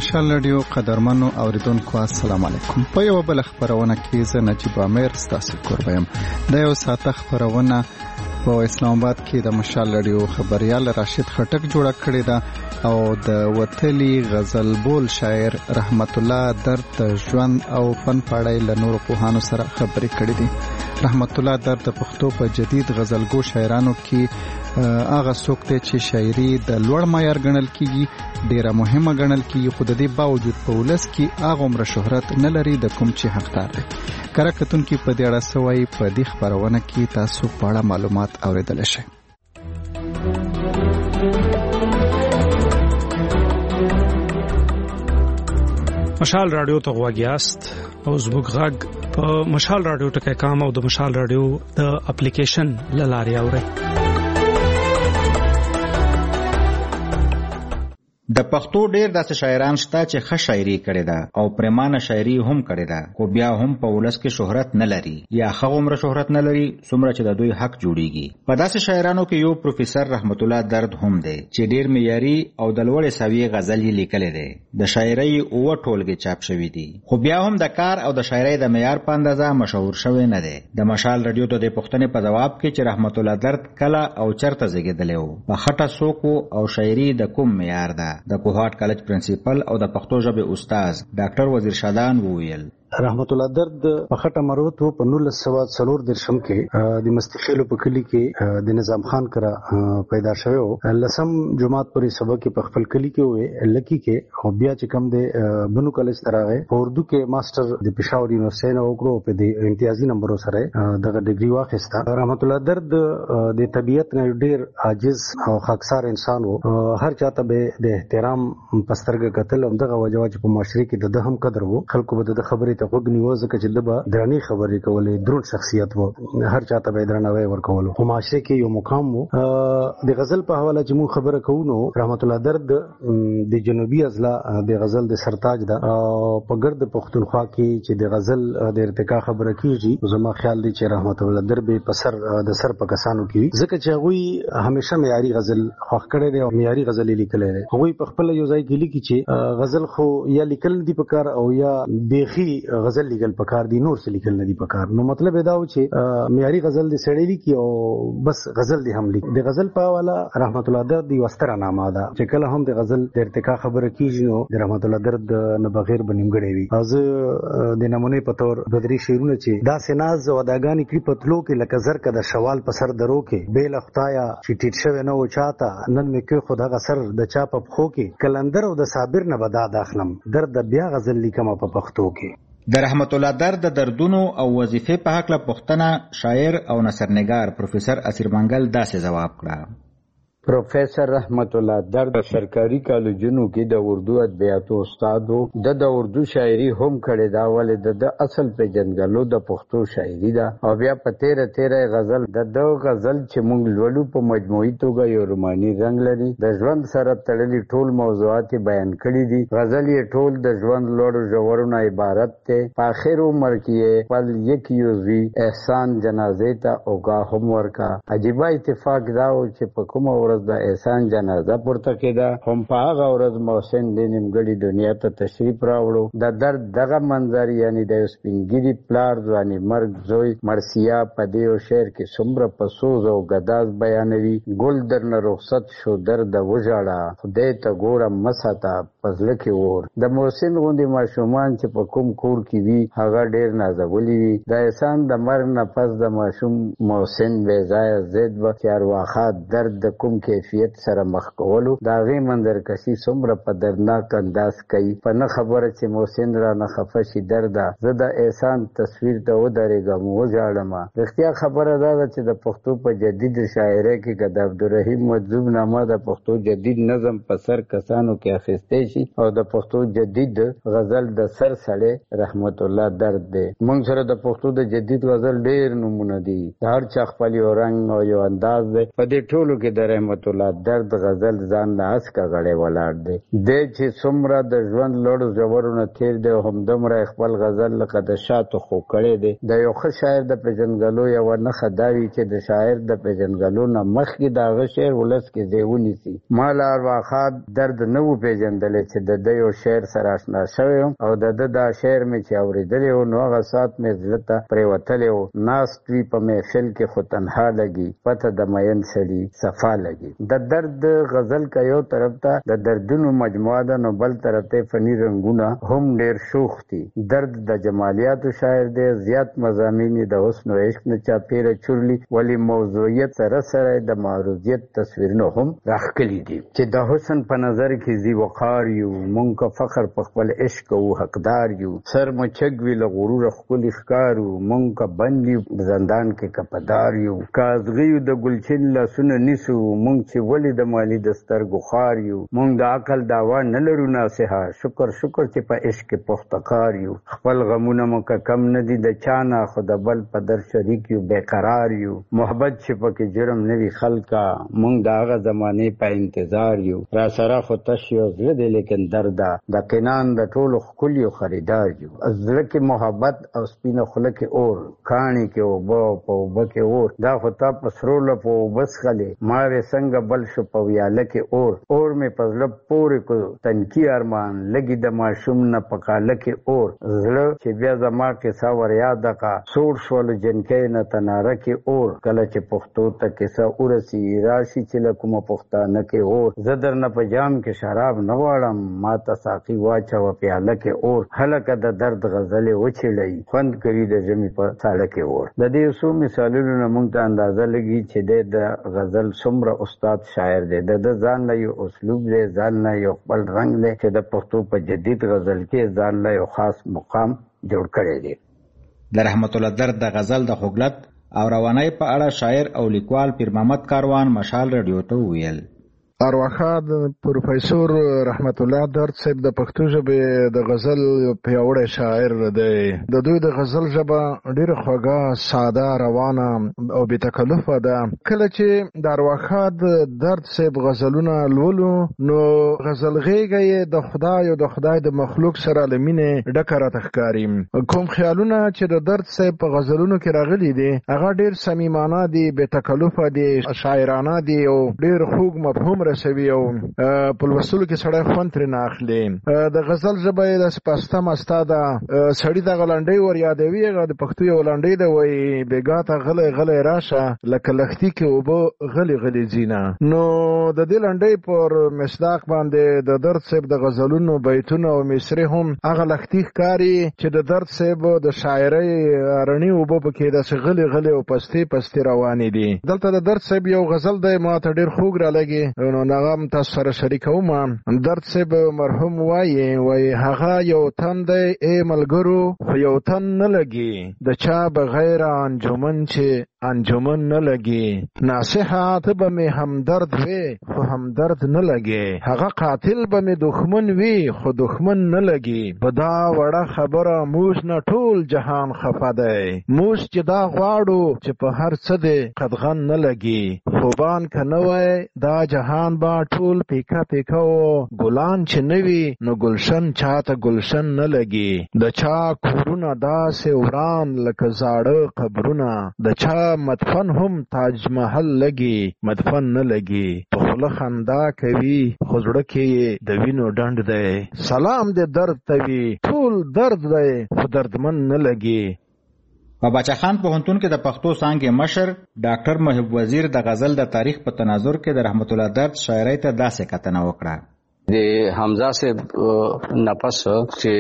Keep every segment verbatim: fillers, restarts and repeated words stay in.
مشال رادیو قدرمنو اوریدونکو السلام علیکم. په یو بل خبرونه کې زه نجیب امیر ستاسو کوربم. د یو ساعت خبرونه په اسلام آباد کې د مشال رادیو خبريال راشد خټک جوړ کړی دا او د وتلی غزل بول شاعر رحمت الله درد ژوند او فن پاړای له نور په هانو سره خبرې کړې دي. رحمت الله درد د پښتو په جدید غزلګو شاعرانو کې هغه څوک دی چې شاعري د لوړ معیار ګڼل کیږي، ډیره مهمه ګڼل کیږي، خو د دې باوجود په ولس کې هغه عمر شهرت نه لري د کوم چې حقدار دی. کره کتونکي په دې اړه سوي په دې خبرونه کې تاسو په اړه معلومات اوریدل شئ. مشال رادیو ته غواګیاست او زموږ غږ په مشال رادیو ټکی کام او د مشال رادیو د اپلیکیشن لاري اوري. د پښتو ډېر داسې شاعران شته چې ښه شاعري کړې ده او پریمانه شاعري هم کړې ده، خو بیا هم په ولس کې شهرت نه لري یا ښه عمر شهرت نه لري څومره چې د دوی حق جوړیږي. په داسې شاعرانو کې یو پروفیسور رحمت الله درد هم دی چې ډېر معیاري او د لوړې سویې غزل یې لیکلې ده. د شاعرۍ اوه ټولګې چاپ شوي دي، خو بیا هم د کار او د شاعرۍ د معیار په اندازه مشهور شوی نه دی. د مشال رادیو ته د پوښتنې په جواب کې چې رحمت الله درد کله او چرته زیږېدلی و، په خټه څوک او شاعري د کوم معیار ده، د کوهاټ کالج پرنسپل او د پښتو ژبې استاد ډاکټر وزیر شادان وویل. رحمت الله درد په خټه مروت په نولس سوه څلور درشم کې د مستخیلو په کلی کې د نظام خان کرا پیدا شوی او لسم جماعت پورې سبق په خپل کلی کې وې لکی کې او بیا چې کم د بنو کالج تراغه په اردو کې ماستر د پېښور یونیورسيټي نه وکړو په د امتیازي نمبرو سره دغه ډیګري واخیسته. رحمت الله درد د طبيعت نه ډیر عاجز او خاکسار انسان وو، هر چاته به د احترام پسترګه قتل او دغه وجوه چې په معاشري کې د هم قدر وو، خلکو به د خبرې ته وګنیو ځکه چې دبا درنی خبرې کولې، درون شخصیت وو، هر چاته به درناوی ورکولو، په معاشره کې یو مقام وو. د غزل په حواله چې مو خبره کوو نو رحمت الله درد د جنوبي اضلاع د غزل د سرتاج ده او په ګرد پښتونخوا کې چې د غزل د ارتقا خبره کیږي، زما خیال دی چې رحمت الله درد به په سر د سر په کسانو کې ځکه چې هغه همیشه معیاري غزل خوښ کړي دي او معیاري غزل لیکلي دي. هغه په خپل یو ځای کې لیکي چې غزل خو یا لیکل دي په کار او یا بیخي غزل لیکل پکار دي، نور څه لیکل نه دي پکار. نو مطلب دا و چې معیاري غزل د سړی لیکي او بس غزل دی هم لیکي. د غزل په حواله رحمت الله درد دی وستره نامه ده چې کله هم د غزل د ارتقا خبره کیږي نو د رحمت الله درد نه بغیر بنیمګړی وي. از د نمونه په تور د درې شعرونه چې دا سناز او داګانی کړي پتلو کې لکه زر کده شوال په سر درو کې بیل خدایا چې ټیټ شوی نه و چاته نن مې کې خدا غسر د چا په خو کې کلندر او د صابر نه بدا داخلم درد بیا غزل لیکم په پښتو کې. د رحمت الله درد د دردونو او وظیفې په حق له پوښتنه شاعر او نثرنګار پروفیسور اسیر منګل داسې جواب کړه. پروفیسور رحمت الله درد سرکاري کالجونو کې د اردو ادبیاتو استاد وو، د د اردو شاعري هم کړې دا ولې د اصل په جنګلو د پښتو شاعري ده او بیا په تیره تیره غزل د د غزل چې موږ لولو په مجموعي توګه یو روماني رنګ لري، د ژوند سره تړلي ټول موضوعات بیان کړي دي. غزل یې ټول د ژوند لوړو ژورو عبارت ته په اخر عمر کې پل یک یوزي احسان جنازې ته اوګه هم ورکا. عجیب اتفاق دا و چې په کومه ورځ د احسان جنازه پورته کېده هم په هغه ورځ محسن د نیمګړي دنیا ته تشریف راوړو. د درد دغه منظر یعنی د سپینګیري پلار ځواني مرګ زوی مرسیا په دې شعر کې څومره په سوز او ګداز بیانوي. ګل درنه رخصت شو درد وژاړه خدای ته ګوره مساته پزله کې ور. د محسن غوندې ماشومان چې په کوم کور کې وي هغه ډیر نازولي وي. د احسان د مرګ نه پس د ماشوم محسن بې ځایه ضد و چارواخا درد د کوم کیفیت سره مخ کولو دا غي منظر کشي څومره په دردناک انداز کوي. په نه خبره چې محسن را نه خفه شي درده زه د احسان تصویر ته ودرېږم وژاړم. رښتیا خبره دا ده چې د پښتو په جدید شاعرۍ کې د عبدالرحیم مجذوب نامه د پښتو جدید نظم په سر کسانو کې اخیستی شي او د پښتو جدید غزل د سر سړی رحمت الله درد دی. موږ سره د پښتو د جدید غزل ډېر نمونه دي، هر چا خپل یو رنګ او یو انداز دی. په دې ټولو کې د رحمت الله درد غزل ځان له اسکه غړې ولاړ دی. د چې څومره د ژوند لوړو ژورونه تیر دی هم دومره خپل غزل لکه د شاتو خو کړی دی. د یو ښه شاعر د پیژنګلو یوه نښه دا وي چې د شاعر د پیژنګلو نه مخکې د هغه شعر ولس کې ځای ونیسي. ما له ارواښاد درد نه و پیژندلی چې د د یو شعر سره آشنا شوی او د د دا شعر مې چې اورېدلی و نو هغه سات مې زړه ته پرېوتلی و. ناست وي په محفل کې خو تنها لګي، پته د مین سړي صفا لګي. د درد غزل که یو طرف ته د دردونو مجموعه ده نو بل طرف ته فني رنګونه هم ډېر شوخ دي. درد د جمالیاتو شاعر دی، زیات مضامین د حسن و عشق نه چاپېره چورلي، ولی موضوعیت سره سره د معروضیت تصویرونه هم راښکلي دي. چې د حسن په نظر کې ذی وقار یو، مونږ که فخر په خپل عشق او حقدار یو. سر مو چګ وي له غروره ښکلي ښکارو، مونږ که بند یو زندان کې کپدار یو. که ازغیو د ګلچین لاسونه نیسو، مونږ چې ولې د مالی د سترګو خار یو. مونږ د عقل دعوا نه لرو ناصحه، شکر شکر چې په عشق کې پخته کار یو. خپل غمونه مو که کم نه دي د چا نه، خو د بل په در شریک یو بېقرار یو. محبت چې پکې جرم نه وي خلکه، مونږ د هغه زمانې په انتظار یو. را سره خو تش یو زړه دی لیکن درده، د قنان د ټولو ښکلیو خریدار یو. زړه کې محبت او سپینه خوله کې اور، کاڼي کې اوبه او په اوبه کې اور. دا خو تا په سرو لپو اوبه څښلې، ما وې څنګه بل شو په ویاله کې اور. اور مې په زړه پورې کو تنکي ارمان، لګي د ماشوم نه په کاله کې اور. زړه چې بیا زما قصه ور یاده کا، سوړ شول جنکۍ نه تناره کې اور. کله چې پښتو ته کیسه ورسي راشي چې له کومه پښتانه کې اور. زه درنه په جام کې شراب نه غواړم، ما ته ساقي واچوه پیاله کې اور. هلکه د درد غزلې وچړئ، خوند کوي د ژمي په ساړه کې اور. د دې څو مثالونو نه موږ ته اندازه لګي چې د غزل څومره استاد شاعر دی. د ده ځان له یو اسلوب دی، ځان له یو خپل رنګ دی چې د پښتو په جدید غزل کې ځان له یو خاص مقام جوړ کړی دی. د رحمت الله درد د غزل د خوږلت او روانۍ په اړه شاعر او لیکوال پیر محمد کاروان مشال رادیو ته وویل. ارواښاد پروفیسور رحمت الله درد صاحب د پښتو ژبې د غزل یو پیاوړی شاعر دی. د دوی د غزل ژبه ډېره خوږه، ساده، روانه او بې تکلفه ده. کله چې د ارواښاد درد صاحب غزلونه لولو نو غزلغېږه یې د خدای او د خدای د مخلوق سره له مینې ډکه راته ښکاري. کوم خیالونه چې د درد صاحب په غزلونو کې راغلي دي هغه ډېر صمیمانه دي، بې تکلفه دي، شاعرانه دي او ډېر خوږ مفهوم رسوي او په لوستلو کې سړی خوند ترې نه اخلي. د غزل ژبه یې داسې پسته مسته ده، سړي دغه لنډۍ ور یادوي. هغه د پښتو یو لنډۍ ده، وایي بېګا ته غلی غلی راشه، لکه لښتي کې اوبه غلی غلی ځینه. نو د دې لنډۍ پر مصداق باندې د درد صاحب د غزلونو بیتونه او مصرې هم هغه لښتي ښکاري چې د درد صاحب د شاعرۍ رڼې اوبه پکې داسې غلی غلی او پستې پستې روانې دي. دلته د درد صاحب یو غزل دی ما ته ډېر خوږ رالګي، نو هغه هم تاسو سره شریکوم. درد صاحب مرحوم وایي وایي هغه یو تن دی ای ملګرو خو یو تن نه لګي، د چا بغیر انجمن چې انجمن نه لګي. ناصحات به مې همدرد وي خو همدرد نه لګي، هغه قاتل به مې دښمن وي خو دښمن نه لګي. په دا وړه خبره موږ نه ټول جهان خفه دی، موږ چې دا غواړو چې په هر څه دی قدغن نه لګي. خوبان که نه وای دا جهان با ټول پیکا پیکا و، ګلان چې نه وي نو ګلشن چاته ګلشن نه لګي. د چا کورونه داسې وران لکه زاړه قبرونه، د چا مدفن هم تاج محل لګي مدفن نه لګي. په خوله خندا کوي خو زړه کې د وینو ډنډ دی، سلام دې درد ته وي ټول درد دی خو دردمن نه لګي. په باچا خان پوهنتون کې د پښتو څانګې مشر ډاکټر محب وزیر د غزل د تاریخ په تناظر کې د رحمت الله درد شاعرۍ ته داسې کتنه وکړه. د حمزه سے نفس چې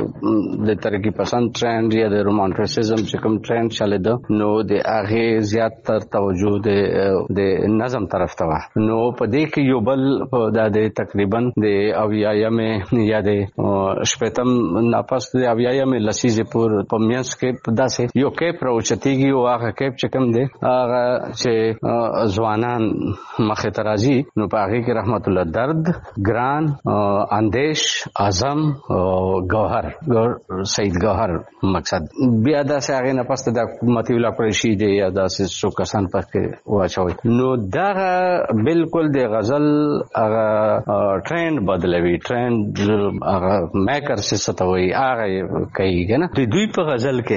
د ترقی پسند ټرند یا د رومانټیسزم چې کوم ټرند چلی ده نو د هغه زیات تر توجه د د نظم طرف ته و. نو په دې کې یو بل د تقریبا د اویایم یا د شپږم نفس د اویایم لسیزه پور په میانس کې داسې یو کیپ راوچتیږي او هغه کیپ چې کوم دی هغه چې ځوانان مخه ترازی نو په هغه کې رحمت الله درد ګران اندیش اعظم گوهر سید گوهر مقصد بیا دا سه هغه نه پسته د حکومتي ولا قریشي دی یا دا سه سو کسان پکې واچوي. نو دا بالکل د غزل هغه ټرند بدلوي، ټرند هغه میکر څه ستوي هغه کوي کنه. د دوی په غزل کې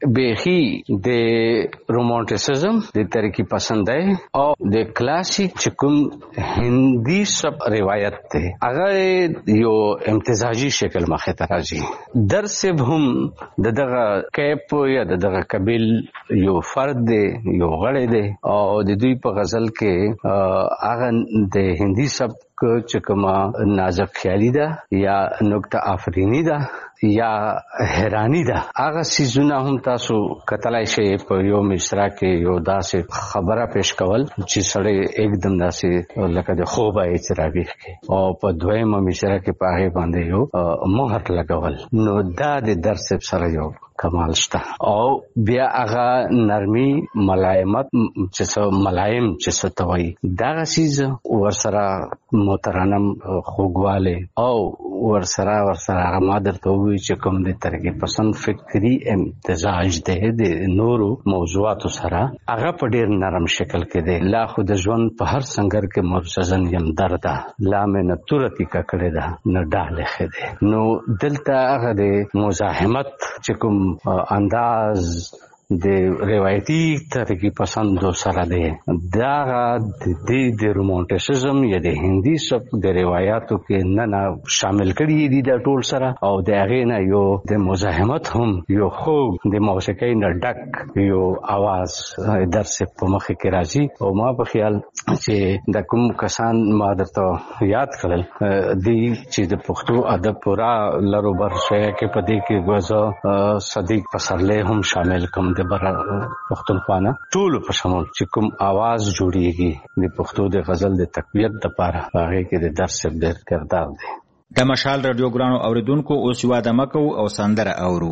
بیخي د رومانټیسزم د ترقی پسندۍ او د کلاسیک چې کوم هندي سب روایت ته هغه یو امتزاجي شکل مخه ته راځي. درسب هم د دغه کیپ یا د دغه قبیل یو فرد دی، یو غړی دی او د دوی په غزل کې هغه د هندي سب چې کومه نازک خیالي ده یا نکته آفرینی ده یا حیرانی ده، هغه سیزونه هم تاسو کتلای شئ په یو مصرع کې یو داسې خبره پیش کول چې سړی एकदम داسې لکه د خوبه اعتراف کوي او په دویمه مصرع کې په هغه باندې یو مهر لګول. نو دا د درس سره یو کمال شته او بیا هغه نرمي ملایمت چې څه ملایم چې څه توي دا سیز ورسره محترم خوګواله او ورسره ورسره هغه مادر ته وی چې کوم د ترقی پسند فکری امتزاج ده د نورو موضوعاتو سره هغه په ډیر نرم شکل کې ده. لا خو د ژوند په هر سنگر کې مرسزن یم درده لا مې نه تورتی ککړه ده نه ډاله خده. نو دلته هغه د مزاحمت چې کوم انداز د روایتي ترقی پسندو سره ده دا د دې د رومانټیسزم یا د هندي سب د روایتو کې نه نه شامل کړي دي د ټول سره او د هغه نه یو د مزاحمت هم یو خو د موسیقۍ نه ډک یو आवाज درس په مخ کې راځي. او ما په خیال چې د کوم کسان ما درته یاد کړل دی چې د پښتو ادب پورا لرو بر شي کې پدې کې غوځه صدیق پسرلی هم شامل کوم بر پښتونخوا ټول په شمول چې کوم आवाज جوړیږي د پښتو د غزل د تقویت لپاره هغه کې د درس ډېر کردار دی. د مشال رادیو ګرانو اوریدونکو اوس یو د مکو او سندره اورو.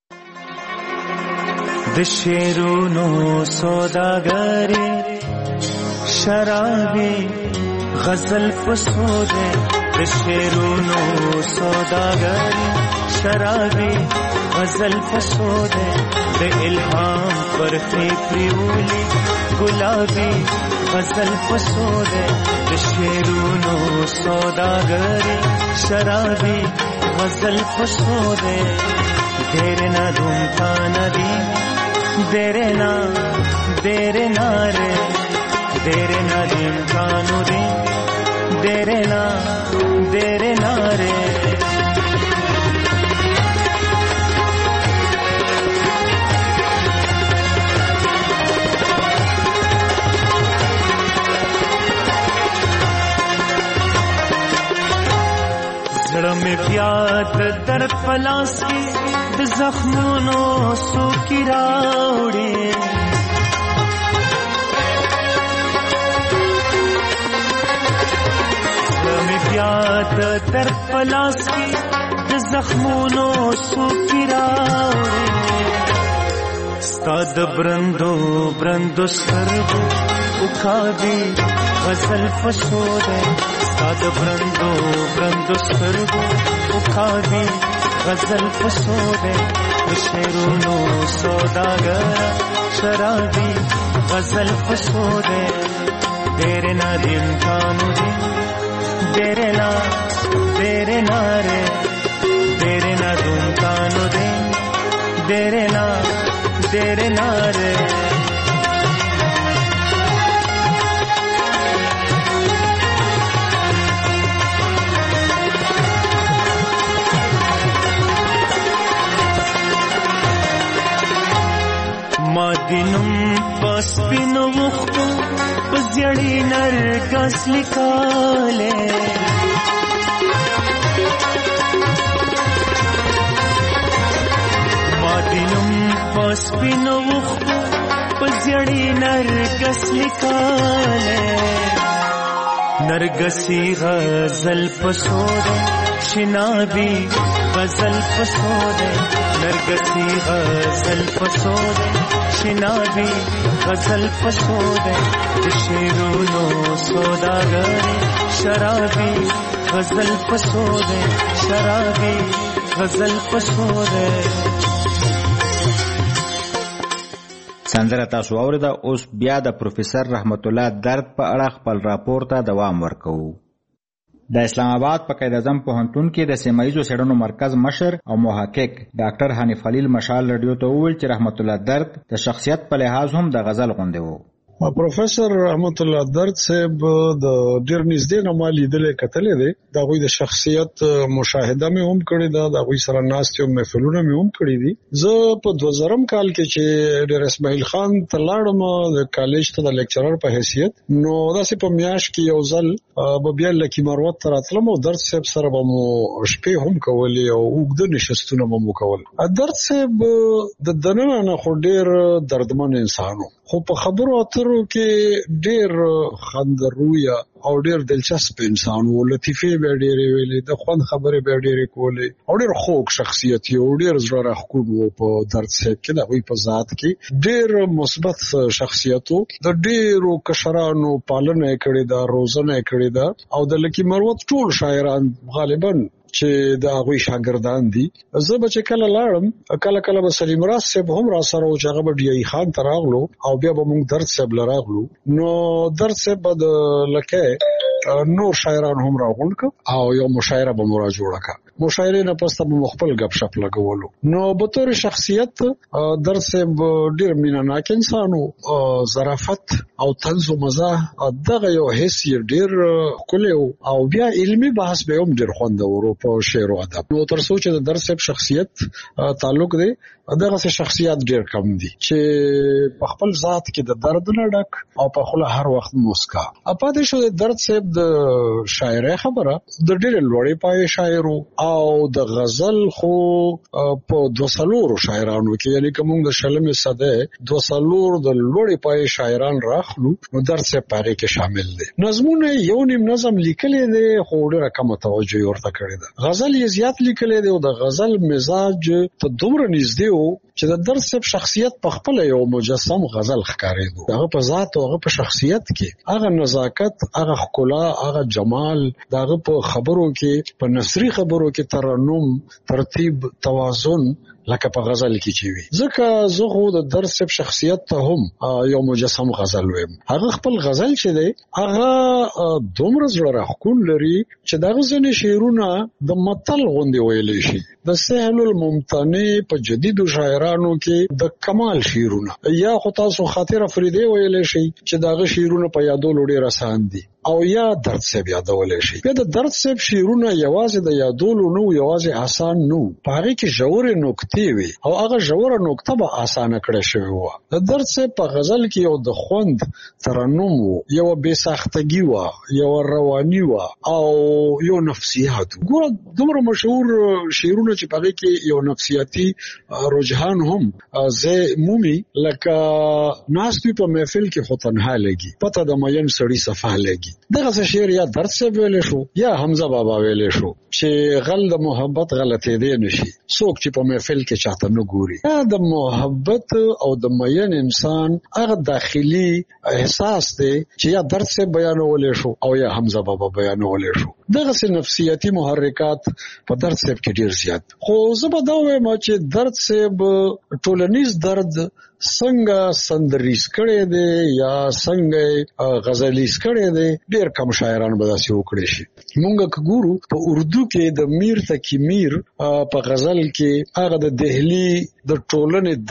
د شیرونو سوداګری شرابي غزل پسوده د شیرونو سوداګری شرابي غزل پسوده د الهام پر پریولی گلابی غزل پسوده د شیرونو سوداګری شرابی غزل پسوده دیر نا دھوم تا ندی دیر نا دیر نا رے دیر نا دھوم تا ندی دیر نا دیر نا رے زړه مې بیا د درد پلاس کې د زخمونو سوکي راوړي زړه مې بیا د درد پلاس کې د زخمونو سوکي راوړي ستا د برندو برندو سترګو وکاږي غزل پسوده ساد برندو برندو سترګو وکاږي غزل پسوده د شیرونو سوداګر شرابي غزل پسوده ډېر نه دي امکانو دي ډېر نه ډېر نه رې ډېر نه دي امکانو دي ډېر نه ډېر نه رې ما دینم پس پینو وختو پزیړی نرګس لیکاله ما دینم پس پینو وختو پزیړی نرګس لیکاله نرګسی غزل پسوده شنابی غزل پسوده نرګسی غزل پسوده شنابی غزل پسوده د شیرونو سوداګری شرابی غزل پسوده شرابی غزل پسوده. سندره تاسو اوریده. اوس بیا د پروفیسور رحمت الله درد په اړه خپل راپور ته دوام ورکوو. د اسلام آباد په قائد اعظم پوهنتون کې د سیمایزو څېړنو مرکز مشر او محقق ډاکټر حنیف خلیل مشال رادیو ته وویل چې رحمت الله درد د شخصیت په لحاظ هم د غزل غوندې وو. پروفیسور رحمت الله درد صاحب د ډیر نږدې نه ما لیدلې کتلې دي د غوی د شخصیت مشاهده مې هم کړې ده د غوی سره ناستې او محفلونه مې هم کړې دي. زه په دوه زرم کال کې چې ډیر اسماعیل خان ته لاړم د کالج ته د لیکچرر په حیثیت نو داسې په میاش کې یو ځل به بیا لکی مروت ته راتلم او درد صاحب سره به مو شپې هم کولې او اوږده نشستونه به مو کول. درد صاحب د دننه نه خو ډیر دردمن انسان خو په خبرو اترو کې ډیر خندرویا او ډیر دلچسپ انسان وو. لطیفه به ډیرې ویلې د خوند خبره به ډیرې کولې او ډیر خوږ شخصیت یو ډیر زړه راښکون وو. په درد صاحب کې د وی په ذات کې ډیر مثبت شخصیت وو. د ډیرو کشرانو پالنه کړې ده روزنه کړې ده او د لکی مروت ټول شاعران غالبا چې د هغه شاګردان دي. زه به چې کله لاړم کله کله به سلیم راز صاحب هم را سره او چې هغه به ډی خان ته راغلو او بیا به موږ درد صاحب لراغلو نو درد صاحب د لکه نور شاعران هم راغونډ ک او یو مشاعره به مورا جوړه ک. مشاعره نه پسته به مخبل غب شپ لګولو. نو به تور شخصیت درد صاحب ډیر میناناک انسان او ظرافت او طنز او مزاح دغه یو حس ډیر کولو او بیا علمي بحث به هم ډیر خوندور په شعر او ادب. نو تر څو چې د درد صاحب شخصیت تعلق دی دغه شخصیت ډیر کم دي چې په خپل ذات کې د درد نه ډک او په خپل هر وخت موسکا. اپاتې شو د درد صاحب د شاعرۍ خبره د ډیر لوړې پای شاعرو او د غزل خو په دوسلور شاعرانو کې یعنی کوم د شلمې صده دوسلور د لوړې پای شاعران راخلو نو درد صاحب پاره کې شامل دي. نظمونه یو نیم نظم لیکلې دي خو ډیره کم توجه ورته کړې ده. غزل یې زیات لیکلې دي او د غزل مزاج ته دومره نږدې چې د درد صاحب شخصیت په خپل یو مجسم غزل ښکارېدو. هغه په ذات او هغه په شخصیت کې هغه نزاکت هغه ښکلا هغه جمال دغه په خبرو کې په نثري خبرو کې ترنم ترتیب توازن لکه په غزل کې چې وي. ځکه زه خو د درد صاحب شخصیت ته هم یو مجسم غزل ویم. هغه خپل غزل چې دی هغه دومره زړه راښکون لري چې دغه ځینې شعرونه د متل غوندې ویلی شي. د سهل الممتنع په جدیدو شاعرانو کې د کمال شعرونه یا خو تاسو خاطر افریدی ویلی شي چې دغه شعرونه په یادولو ډیر آسان دي او یا درد صاحب یادولای شي. بیا د درد صاحب شعرونه یوازې د یادولو نو یوازې آسان نو پاره کې ژورې نقطې وي او هغه ژوره نقطه به آسانه کړې شوی و. د درد صاحب په غزل کې یو د خوند ترنم وو یو بے ساختگی وا یو رواني وا او یو نفسیات. ګوره دومره مشهور شعرونه چې په کې یو نفسیاتی رجحان هم زه مومي لکه ناستوی په محفل کې خو تنها لګي پته د مین سړی صفه لګي. دغه شعر یا درد صاحب ویل شو یا حمزه بابا ویل شو چې غل د محبت غلطې دی نشي څوک چې په محفل کې چاته نه ګوري. دا د محبت او د مین انسان هغه داخلي احساس دی چې یا درد صاحب بیانول شو او یا حمزه بابا بیانول شو. دغه سه نفسیاتی محرکات په درد صاحب کې ډیر زیات. خو زه به دا وایم چې درد صاحب ټولنیز درد څنګه سندریز کړي دي یا څنګه غزلیز کړي دي ډیر کم شاعران به داسې وکړي شي. مونږ کګورو په اردو کې د میر تکي میر په غزل کې هغه د دهلی د ټولنې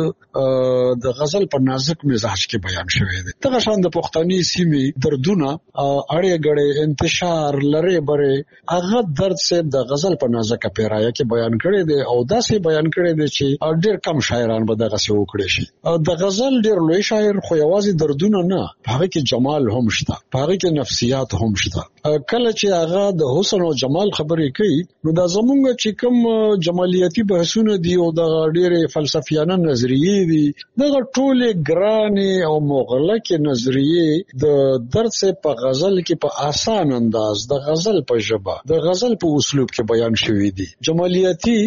درد د غزل په نازک مزاج کې بیان شوی دی. دغه شان د پښتني سیمې دردونه اړې غړې انتشار لري بره هغه درد صاحب د غزل په نازک پیرایه کې بیان کړی دی او داسې بیان کړی دی چې ډیر کم شاعران به دغه څه وکړي شي. د غزل ډیر لوی شاعر خو یوازې دردونه نه هغه کې جمال هم شته هغه کې نفسیات هم شته. کله چې هغه د حسن او جمال خبرې کوي نو دا زمونږ چې کوم جمالیاتي بحثونه دي او د ډېرې فلسفیانه نظریې دي دغه ټولې ګرانې او مغلقې نظریې د درد صاحب په غزل کې په آسان انداز د غزل په ژبه د غزل په اسلوب کې بیان شوي دي. جمالیاتي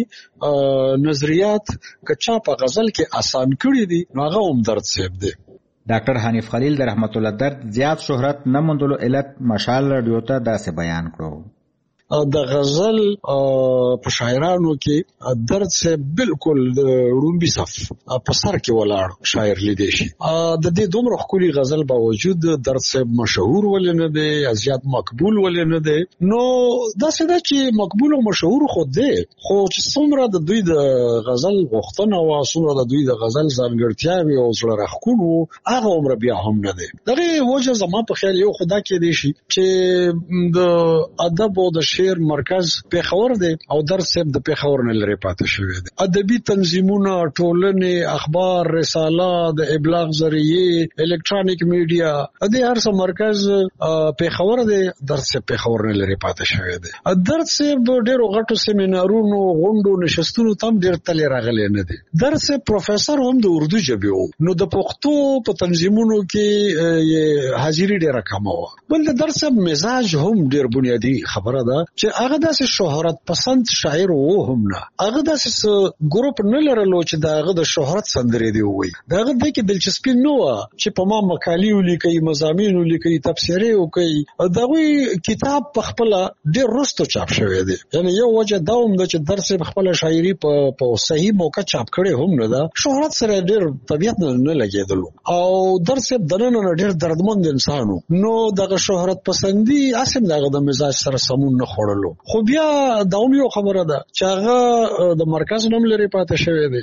نظریات کچا په غزل کې آسان کړي دي نو هغه هم درد صاحب دی. ډاکټر حنیف خلیل د رحمت الله درد زیات شهرت نه موندلو علت مشال رادیو ته داسې بیان کړو د غزل په شاعرانو کې درد سے بالکل رومبي صف په سر کې ولاړ شاعر لیدي شي. د دې دومره خولي غزل باوجود درد سے مشهور ولې نه دی یا زیات مقبول ولې نه دی؟ نو دا څه ده چې مقبول او مشهور خو دی، خو چې څومره د دوی د غزل غوښتنه او څومره د دوی د غزل ځانګړتیاوې او زړه راښکون هغه عمر بیا هم نه دی. دغه وجه زما په خیال یو خدا کې دی شي چې د ادب او د شعر مرکز پیښور دی او درد صاحب د پیښور نه لري پاتې شوی دی. ادبي تنظیمونه، ټولنې، اخبار، رساله، د ابلاغ ذریعہ، الکترونیک میډیا، د هر څه مرکز پیښور دی. درد صاحب پیښور نه لري پاتې شوی دی. درد صاحب ډېرو غټو سیمینارونو، غونډو، نشستونو تم ډېر تللی راغلی نه دی. درد صاحب پروفیسور هم د اردو ژبې و، نو د پښتو په تنظیمونو کې یې حاضري ډېره کمه وه. بل د درد صاحب مزاج هم ډېر بنیادي خبره ده چې هغه داسې شهرت پسند شاعر و هم نه. هغه داسې ګروپ نه لرلو چې د هغه د شهرت سندرې دی ووایي. د هغه دې کې دلچسپي نه وه چې په ما مقالې ولیکي، مضامین ولیکي، تبصرې وکړي. د هغوی کتاب په خپله ډېر وروستو چاپ شوی دی. یعنې یو وجه دا هم ده چې درد صاحب خپله شاعري په صحیح موقع چاپ کړې هم نه ده. شهرت سره ډېر طبیعت نه لګېدلو او درد صاحب دننه نه ډېر دردمند انسان و، نو دغه شهرت پسندي اسیم دغه د مزاج سره سمون نه خوړلو. خو بیا دا هم یو خبره ده چې هغه د مرکز نوم لري پاتې شوی دی.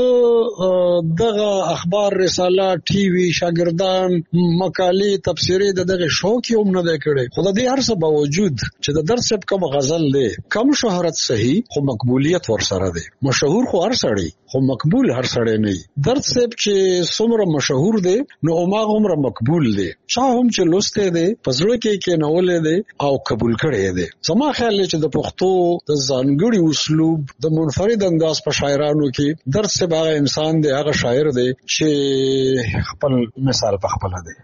هغه دغه اخبار، رساله، ټي وي، شاګردان، مقالې، تبصرې د دغه شوق هم نه دی کړی. خو د دې هر څه باوجود چې د درد صاحب کوم غزل دی کم شهرت صحیح خو مقبولیت ورسره دی. مشهور خو هر سړی خو مقبول هر سړی نه. درد صاحب چې څومره مشهور دی نو هماغه عمره مقبول دی. چا هم چې لوستی دی په زړه کې کېنولی دی او قبول کړی دی. زما خیال دی چې د پښتو د ځانګړي اسلوب د منفرد انداز په شاعرانو کې درد صاحب هغه انسان دی، هغه شاعر دی چې خپل مثال په خپله دی.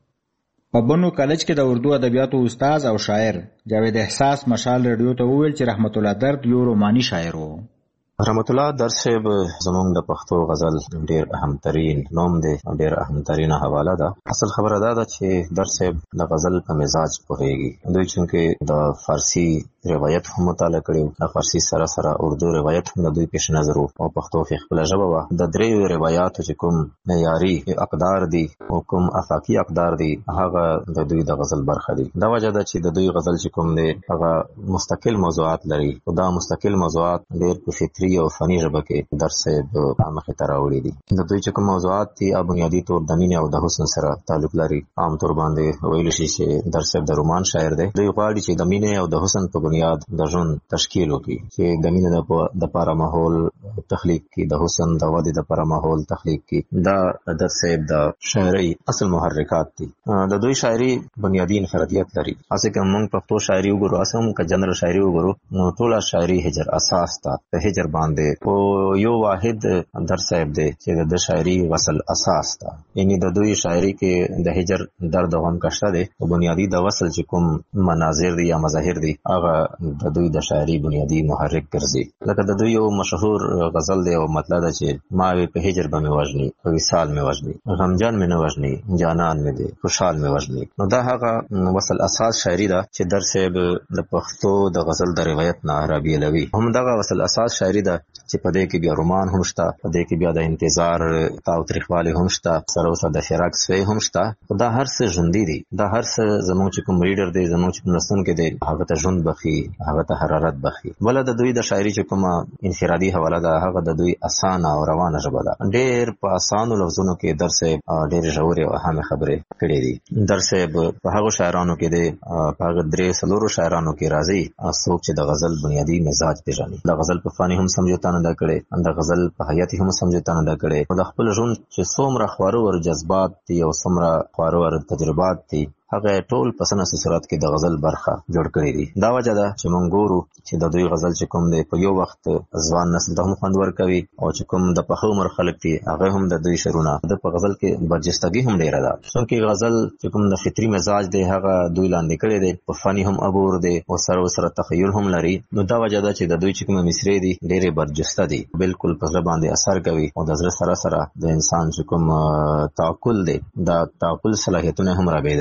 په بنو کالج کې د اردو ادبیاتو استاد او شاعر جاوید احساس مشال رادیو ته وویل چې رحمت الله درد یو روماني شاعر و. رحمت الله درد صاحب زمونږ د پښتو غزل ډیر اهم ترین نوم دی، ډیر اهم ترینه حواله ده. اصل خبره دا ده چې درد صاحب د غزل په مزاج پوهیږي. دوی چونکه د فارسی روایت هم مطالعه کړي، د فارسی سره سره اردو روایت هم د دوی پیش نظر او پښتو کې خپل ژبه وه. د دریو روایتو چې کوم معیاري اقدار دي او کوم افاقي اقدار دي هغه د دوی د غزل برخه دي. دا وجه ده چې د دوی غزل چې کوم دی هغه مستقل موضوعات لري او دا مستقل موضوعات ډیر په فطري او فني ژبه کې درد صاحب مخې ته راوړي دي. د دوی چې کوم موضوعات دي بنیادي طور د مینې او د حسن سره تعلق لري. عام طور باندې ویل شي چې درد صاحب د رومان شاعر دی. دوی غواړي چې د مینې او د حسن په بنیاد د ژوند تشکیل وکړي، چې د مینې د لپاره ماحول تخلیق کړي، د حسن د ودې لپاره ماحول تخلیق کړي. دا درد صاحب د شاعرۍ اصل محرکات دي. د دوی شاعري بنیادی انفرادیت لري. اسې که موږ پښتو شاعري وګورو، اسې هم که جنرال شاعري وګورو، نو ټوله شاعري هجر اساس ده. په هجر باندې او یو واحد درد صاحب دی چې د شاعري وصل اساس ده. یعنی د دوی شاعري کې د هجر درد غم کشته دی او بنیادی د وصل چې کوم مناظر دي یا مظاهر دي هغه د دوی د شاعري بنیادی محرک ګرځي. لکه د دوی یو مشهور غزل دی او مطلب ده چې ما وی په هجر به مې وژني، په وصال مې وژني، غمجان مې نه وژني، جانان مې دی خوشحال مې وژني. نو دا هغه وصل اساس شاعري ده چې درد صاحب د پښتو د غزل د روایت نه رابیلوي. هم دغه وصل اساس شاعري ده چې په دې کې بیا رومان هم شته، په دې کې بیا د انتظار تاوتریخوالی هم شته، سره سره د فراق سوی هم شته. دا هر څه ژوندي دي. دا هر څه زموږ چې کوم ریډر دی، زموږ چې کوم لوستونکی دی، هغه ته ژوند بخي، هغه ته حرارت بخي. بله د دوی د شاعري چې کومه انفرادي حواله ده هغه د دوی اسانه او روانه ژبه ده. ډېر په اسانو لفظونو کې درد صاحب ډېرې ژورې او اهمې خبرې کړې دي. درد صاحب په هغو شاعرانو کې دی، په هغه درې څلورو شاعرانو کې راځي څوک چې د غزل بنیادي مزاج پېژني. د غزل په فاني هم سمجوتا نه ده کړې، د غزل په حیاتي هم سمجوتا نه ده کړې. د خپل ژوند چې څومره خواره ور جذبات دي او څومره خواره ور تجربات دي هغه ټول په سنه صورت کې د غزل برخه جوړ کړی دي. دا وجه ده چې مونږ ګورو چې د دوی غزل چې کوم دی په یو وخت ځوان نسل ته هم خوند ورکوي او چې کوم د پخه عمر خلک دي هغه هم د دوی شعرونه د په غزل کې برجستګي هم ډیره ده. څنګه غزل چې کوم د فطري مزاج دی هغه دوی لاندې کړی دی، په فني هم عبور دی او سره سره تخیل هم لري. نو دا وجه ده چې د دوی چې کوم مصري دي ډیره برجسته دي، بالکل په ځل باندې اثر کوي او د زړه سره سره د انسان چې کوم تعقل دی دا تعقل صلاحیتونه هم را بیداروي.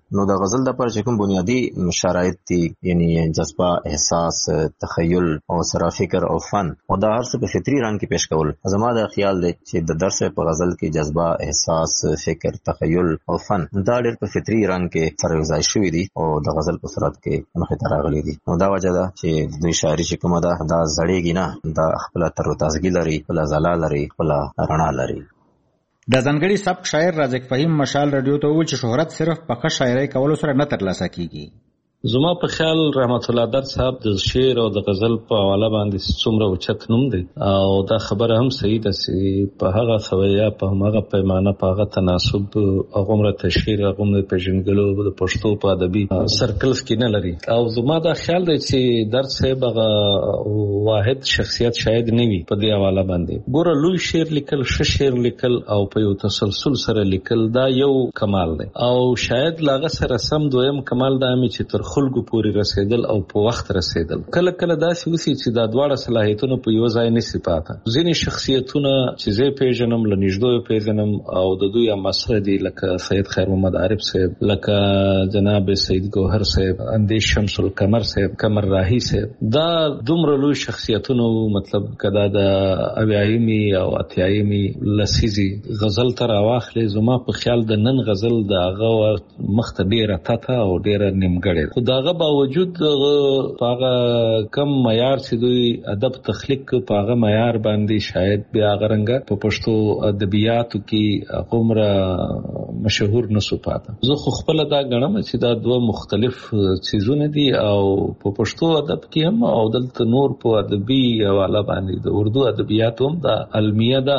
نو د غزل د پر چې کوم بنیادی شرایط دي یعنی جذبه، احساس، تخیل او سره فکر او فن او دا هر څه په فطري رنګ کې پیش کول، زما د خیال دی چې د درس په غزل کې جذبه، احساس، فکر، تخیل او فن دا ډېر په فطري رنګ کې سره یوځای شوي دي او د غزل په صورت کې مخې ته راغلي دي. نو دا وجه ده چې دوی شاعري چې کومه ده دا زړېږي نه، دا خپله تر و تازګي لري، خپله ځلا لري، خپله رڼا لري. د ځانګړي سبک شاعر رازق فهیم مشال رادیو ته وویل چې شهرت صرف په ښه شاعرۍ کولو سره نه ترلاسه کیږي. زما په خیال رحمت الله درد صاحب د شعر او د غزل په حواله باندې څومره اوچت نوم دی او دا خبره هم صحیح ده چې په هغه سویا په هغه پیمانه په هغه تناسب هغومره تشهیر هغومره پیژندګلو د پښتو په ادبي سرکلز کې نه لري. او زما دا خیال دی چې درد صاحب هغه واحد شخصیت شاید نه وي په دې حواله باندې. ګوره لوی شعر لیکل، ښه شعر لیکل او په یو تسلسل سره لیکل دا یو کمال دی او شاید لاغه سره سم دویم کمال دا مې چې تر خلکو پورې رسیدل او په وخت رسیدل. کله کله داسې وسی چې دا دواړه صلاحیتونه په یو ځای نشي پاته. ځینې شخصیتونه چې زه پیژنم له نږدې پیژنم او د دوی مسخره دي لکه سید خیر محمد عارف صاحب، لکه جناب سید ګوهر صاحب، اندیش شمس القمر صاحب، قمر راهی صاحب، دا دومره لوی شخصیتونه مطلب کدا د اویایمي او اتیایمي لسیزي غزل تر واخلې زما په خیال د نن غزل د هغه مخ ته ډیره تاته او ډیره نیمګړې خو داغه باوجود هغه کم معیار چې دوی ادب تخلیق په هغه معیار باندې شاید بیا غرنګ په پښتو ادبیاتو کې عمره مشهور نسو پاته. زه خو خپل دا غنم چې دا دوه مختلف چیزونه دي او په پښتو ادب کې هم او دلته نور په ادبي حواله باندې د اردو ادبیاتو هم دا علمیه ده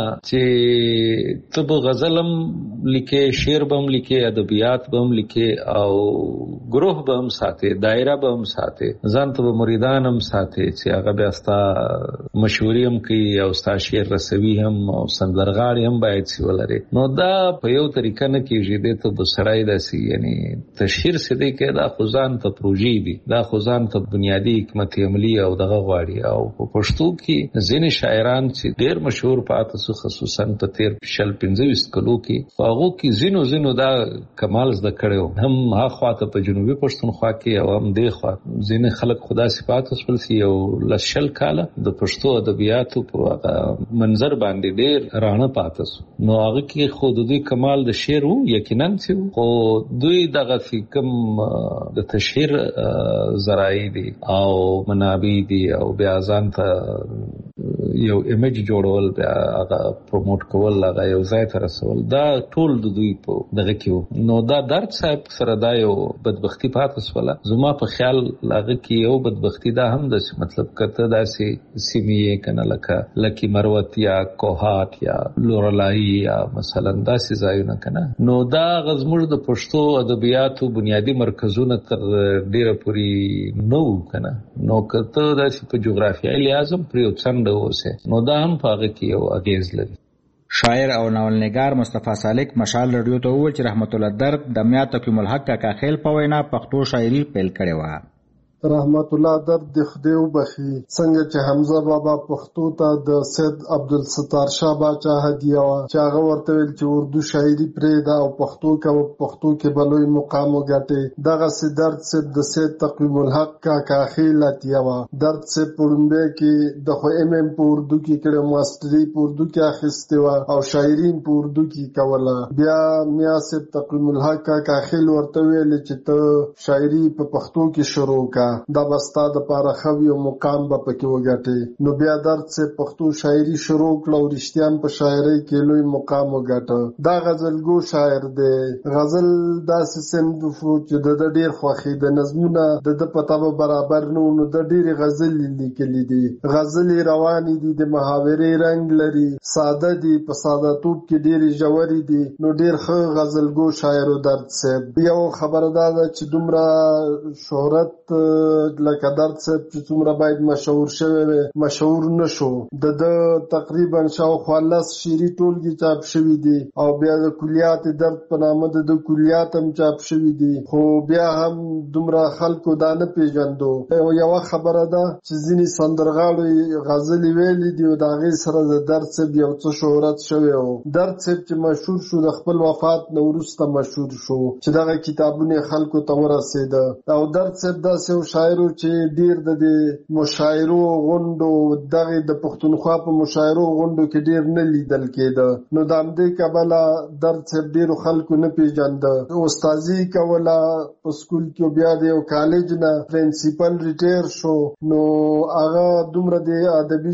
چې تب غزلم لیکي، شعر بم لیکي، ادبیات بم لیکي او گروه بم ساتي، دایره به هم ساتي، ځان ته به مریدان هم ساتي چې هغه بیا ستا مشهوري هم کوي او ستا شعر رسوي هم او سندرغاړي هم باید سی ولري. نو دا په یو طریقه نه کېږي. دې ته به سړی داسې یعنی تشهیر څه دی کې دا خو ځان ته پروژې دي، دا خو ځان ته بنیادي حکمت عملي او دغه غواړي. او په پښتو کې ځینې شاعران چې ډېر مشهور پاته سو خصوصا په تیر شل پنځه ویشت کلو کې خو هغو کې ځینو ځینو دا کمال زده کړی هم هاخواته په جنوبي پښتونخوا کې او هم دی خوا ځینې خلک خدا صفات وسپل سي یو لشل کاله د پښتو ادبیاتو په منظر باندې ډېر رانه پاتس. نو هغه کې خو د دوی کمال د شعر وو یقینا چې خو دوی دغه فکم د تشهیر ذرایع دي او منابع دي او بیا ځان ته یو ایمیج جوړول، بیا هغه پروموټ کول، هغه یو ځای ته رسول، دا ټول د دوی په دغه کې وو. نو دا درد صاحب سره دا یو بدبختی پاتس ولا زما په خیال لاغه کې یو بدبختی دا هم د مطلب کته داسې سیمې کنه لکه لکی مروت یا کوهات یا لورلای یا مثلا داسې ځایونه کنه. نو دا غزمور د پښتو ادبیاتو بنیادی مرکزونه تر ډیره پوری نو کنه. نو کته داسې په جغرافیایي لحاظ پر یو څنډه اوسه نو دا هم پاغه کې یو اغیز لري. شاعر او ناولنګار مصطفی سالک مشال رادیو ته وویل چې رحمت الله درد د میا تقویم الحق کا خیل په وینا پښتو شاعري پیل کړې و. رحمت الله درد د خدای وبخي څنګه چې حمزه بابا پښتو ته د سید عبدالستار شاه باچا هدیه وا چې هغه ورته ویل چې اردو شاعري پرې دا او پښتو کې پښتو کې بلوي مقام وګټي. دغه سي درد سید د سید تقویم الحق کا کاخیل اتیا وا. درد سید پړمبه کې د خو ام ام په اردو کې کړه، ماستری په اردو کې اخیسته وا او شاعرین په اردو کې کوله. بیا میا سید تقویم الحق کا کاخیل ورته ویل چې ته شاعري په پښتو کې شروع کا، دا بستا د پاره خوي او مقام به پکې وګټي. نو بیا درد سے پښتو شاعري شروع کړه او رښتیان په شاعري کې لوی مقام وګټه. دا غزلګو شاعر دی. غزل داسې سند فو چې د ډیر خوخي د نظمونه د پتاوه برابر نو نو د ډیر غزل لیکلي دي. غزل رواني دي، د محاورې رنگ لري، ساده دي، په ساده توپ کې ډیر جوړي دي. نو ډیر ښه غزلګو شاعر درد سے. یو خبردار چې دومره شهرت لکه درد صاحب چې څومره باید مشهور شوی وي مشهور نشو. د د تقریبا شاوخوا لس شعري ټولګې چاپ شوي دي او بیا د کلیات درد په نامه د د کلیات هم چاپ شوي دي، خو بیا هم دومره خلکو دا نه پیژندو. یوه خبره ده چې ځینې سندرغاړو غزلې ویلي دي او د هغې سره د درد صاحب یو څه شهرت شوی و. درد صاحب چې مشهور شو د خپل وفات نه وروسته مشهور شو چې دغه کتابونه خلکو ته ورسېده. او درد صاحب داسې یو شاعر و چې ډېر د دې مشاعرو غونډو دغې د پښتونخوا په مشاعرو غونډو کې ډېر نه لیدل کېده، نو د همدې کبله درد صاحب ډېرو خلکو نه پیژنده. استازي کوله په سکول کې، بیا د یو کالج نه پرنسپل ریټایر شو، نو هغه دومره د ادبي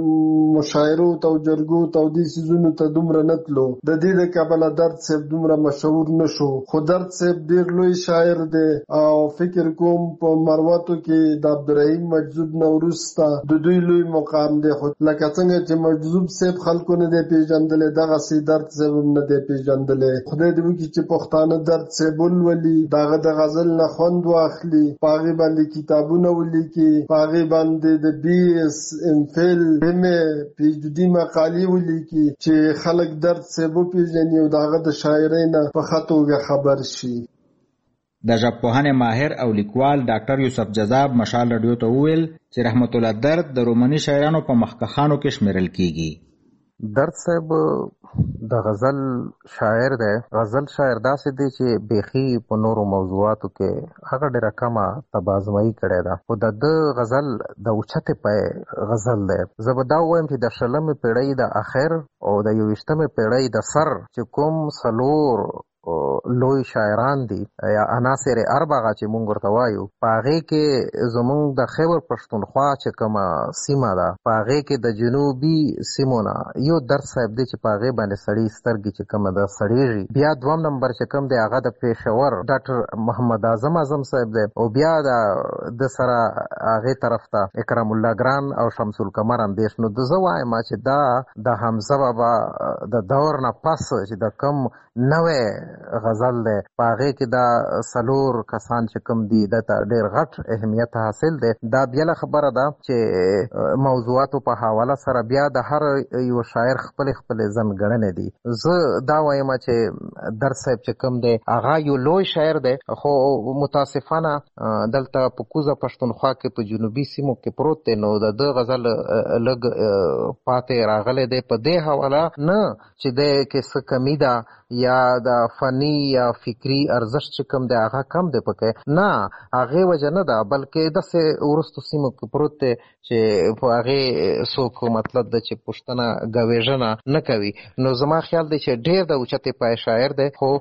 مشاعرو ته او جرګو ته او دې څیزونو ته دومره نه تلو. د دې د کبله درد صاحب دومره مشهور نه شو. خو درد صاحب ډېر لوی شاعر دی او فکر کوم په مروتو کې د عبدالرحیم مجذوب نه وروسته د دوی لوی مقام دی. خو لکه څنګه چې مجذوب صاحب خلکو نه دی پیژندلی، دغسې درد صاحب هم نه دی پیژندلی. خدای دې وکړي چې پښتانه درد صاحب ولولي، د هغه د غزل نه خوند واخلي، په هغې باندې کتابونه ولیکي، په هغې باندې د بي ایس ام فل ایم ای پي ایچ ډي مقالې ولیکي چې خلک درد صاحب وپېژني او د هغه د شاعرۍ نه په ښه توګه خبر شي. د ژبپوهنې ماهر او لیکوال ډاکټر یوسف جذاب مشال رادیو ته وویل چې رحمت الله درد د رومني شاعرانو په مخکښانو کې شمیرل کیږي. درد صاحب د غزل شاعر دی. غزل شاعر داسې دی چې بیخي په نورو موضوعاتو کې هغه ډېره کمه تبازمایي کړې ده، خو د ده غزل د اوچتې پای غزل دی. زه به دا ووایم چې د شلمې پیړۍ د اخر او د یوویشتمې پیړۍ د سر چې کوم څلور لوی شاعران دي یا عناصر اربعه چې مونږ ورته وایو، په هغې کې زمونږ د خیبر پښتونخوا چې کومه سیمه ده، په هغې کې د جنوبي سیمو نه یو درد صاحب دی چې په هغې باندې سړي سترګې چې کومه ده سړېږي. بیا دوم نمبر چې کوم دی هغه د پېښور ډاکټر محمد اعظم اعظم صاحب دی، او بیا د سره هغې طرف ته اکرم الله ګران او شمس القمر اندیش. نو د زه وایم چې دا د حمزه بابا د دور نه پس چې د کم نوی غزل دی، په هغې کې دا څلور کسان چې کوم دي د ته ډېر غټ اهمیت حاصل دی. دا بله خبره ده چې موضوعاتو په حواله سره بیا د هر یو شاعر خپلې خپلې ځانګړنې دي. زه دا وایم چې درد صاحب چې کوم دی هغه یو لوی شاعر دی، خو متاسفانه دلته په کوزه پښتونخوا کې په جنوبي سیمو کې پروت دی، نو د ده غزل لږ پاتې راغلی دی. په دې حواله نه چې دی کې څه کمی ده یا د فني یا فکري ارزښت چې کوم دی هغه کم دی پکې، نه هغې وجه نه ده، بلکې داسې وروستو سیمو کې پروت دی چې په هغې څوک مطلب ده چې پوښتنه ګویژنه نه کوي. نو زما خیال دی چې ډېر د اوچتې پای شاعر دی، خو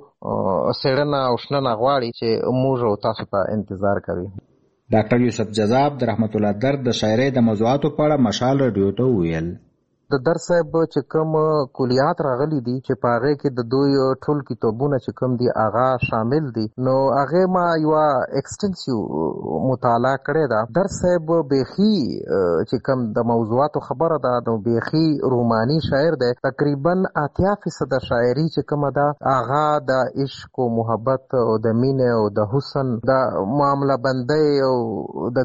څېړنه او شننه غواړي چې موږ او تاسو ته انتظار کوي. ډاکټر یوسف جذاب د رحمت الله درد د شاعرۍ د موضوعاتو په اړه مشال رادیو ته وویل. د درد صاحب چې کوم کلیات راغلي دي چې په هغې کې د دوی ټول کتابونه چې کوم دي هغه شامل دي، نو هغې ما یوه ایکسټنسیو مطالعه کړې ده. درد صاحب بیخي چې کوم د موضوعاتو خبره ده د بیخي روماني شاعر دی. تقریبا اتیا فیصده شاعري چې کومه ده هغه د عشق او محبت او د مینې او د حسن د معامله بندۍ او د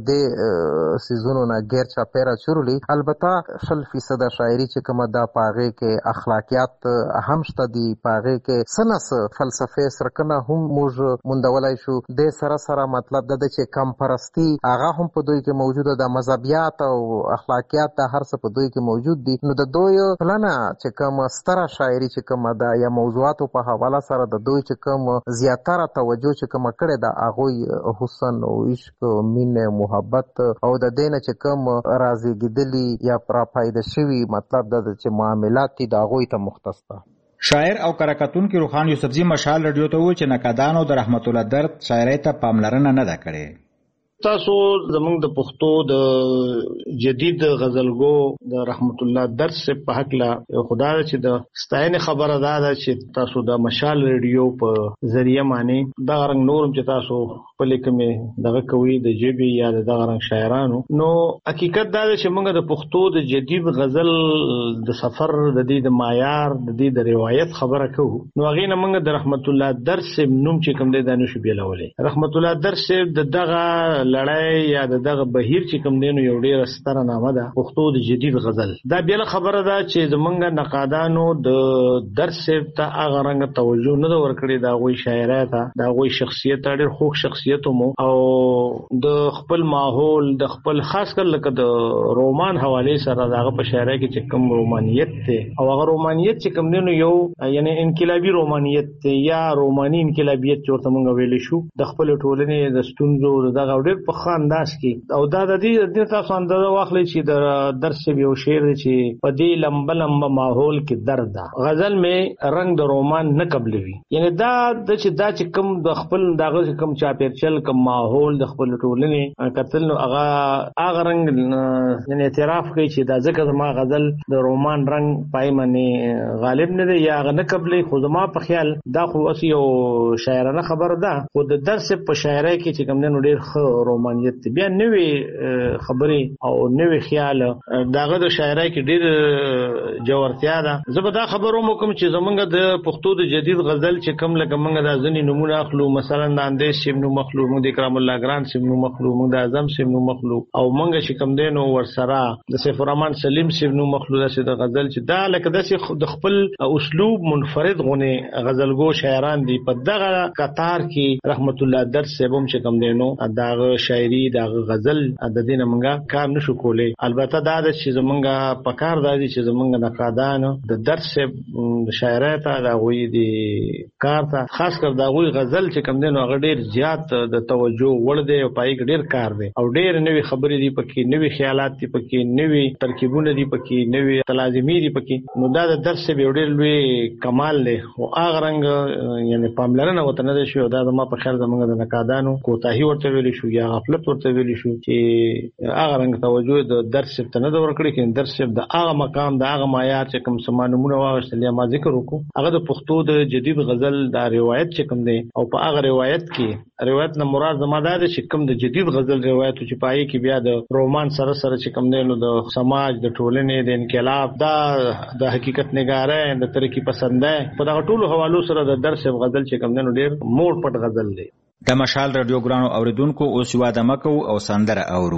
دې څیزونو نه غیر چاپیره چورلي. البته شل فیصده شاعري چې کومه ده په هغې کې اخلاقیات هم شته دي، په هغې کې څه نه څه فلسفې سرکنه هم موږ موندولی شو. دې سره سره مطلب ده چې کم پرستي هغه هم په دوی کې موجوده ده، مذهبیات او اخلاقیات دا هر څه په دوی کې موجود دي. نو د دوی پلنه چې کوم ستره شاعري چې کومه ده یا موضوعاتو په حواله سره د دوی چې کوم زیاتره توجه چې کومه کړې ده هغوی حسن او عشق او مینې محبت او د دې نه چې کوم رازېږېدلي یا راپایده شوي مطلب دا چې معاملات دي د هغوی ته مختص ده. شاعر او کرکټونکي روخان یوسفزي مشال رادیو ته وویل چې نقادانو د رحمت الله درد شاعرۍ ته پاملرنه نه ده کړې. تاسو زمونږ د پښتو د جدید غزلګو د رحمت الله درد سے په حقله خدا چې د ستاینې خبره ده دا چې تاسو د مشال رادیو په ذریعہ باندې دا رنګ نورم چې تاسو خپل کومې دغه کوي د جيبي یا د دغه رنګ شاعرانو، نو حقیقت دا چې موږ د پښتو د جدید غزل د سفر د دې د معیار د دې د روایت خبره کوو، نو هغه نه موږ د رحمت الله درد سے نوم چې کوم دی دا نشو بیلولې. رحمت الله درد سے د دغه لړۍ یا دغه بهیر چې کوم دینو یو ډیر ستره نامه ده پښتو د جدید غزل. دا بل خبره ده چې زمونږ نقادانو د درس ته هغه رنګ توجه نه ورکړي، دا غوي شاعرای ته دا غوي شخصیت ډیر خوږ شخصیت مو او د خپل ماحول د خپل خاص کر لکه د رومان حواله سره داغه په شاعرای کې چې کوم رومانیت ته او هغه رومانیت چې کوم دینو یو یعنی انقلابی رومانیت ته یا رومانی انقلابیت چې ورته مونږ ویل شو د خپل ټولنې د ستونزو دغه ډیر په خانداس کې او دا د دې د تاسو اندازه واخلئ چې د درس یو شعر چې په دې لمبه لمبه ماحول کې درد ده غزل مې رنگ د رومان نه قبلوي، یعنی دا د چې دا چې کوم د خپل دغه کوم چاپیرچل کوم ماحول د خپل ټولنې کتل نو هغه هغه رنگ یعنی اعتراف کوي چې دا ځکه ما غزل د رومان رنگ پای باندې غالب نه دی یا هغه نه قبلي، خو زما په خیال دا خو اسی یو شاعرانه خبر ده خو د درس په شاعرۍ کې چې کوم نن ډېر ښه رومانیت دی بیا نوې خبرې او نوې خیال داغه د شاعرۍ کې ډېر جوړتیا ده. زه به دا خبرو مو کوم چې زمونږ د پښتو د جدید غزل چې کوم لکه موږ د ځنی نمونه اخلو مثلا د اندیش سیم نو مخلو موږ د کرام الله ګران سیم نو مخلو موږ د اعظم سیم نو مخلو او موږ چې کوم دینو ورسره د سیف الرحمن سلیم سیم نو مخلو د غزل چې دا لکه د خپل اسلوب منفرد غونه غزلګو شاعران دي په دغه قطار کې رحمت الله درس سبم چې کوم دینو داغه شاعري داغه غزل د دینه مونږه کار نشو کولای. البته دا د چې زمونږه پکار دی چې زمونږ نقادان د درس شاعرۍ ته دا غوي دي کار ته خاص کر دا غوي غزل چې کوم دینو هغه ډیر زیات د توجه وړ دی او پای کې ډیر کار دی او ډیر نوې خبرې دي پکې نوې خیالات دي پکې نوې ترکیبونه دي پکې نوې تلازمي دي پکې نو دا د درس به ډیر لوی کمال دی او هغه رنګ یعنی پاملرنه وته نه شي او دا ما په خیال زمونږ د نقادانو کوتاهي ورته ویل شو یا غفلت ورته ویل شو چې هغه رنګ توجه د درس ته نه ورکړي کې درس د هغه مقام د هغه معیار چې کوم سمانمونه واغشتل یا ما ذکر وکړو هغه د پښتو د جدید غزل د روایت چې کوم دی او په هغه روایت کې روایت نه مراد زماده ده چې کوم د جدید غزل روایت چې پای کې بیا د رومان سره سره چې کوم دی نو د سماج د ټولنې د انقلاب دا د حقیقت نگاره د ترقی پسنده په دغه ټولو حوالو سره د درس غزل چې کوم دی نو ډیر موړ پټ غزل دی. د مشال رادیو ګرانو اوریدونکو اوس یو د مکو او سندره اورو.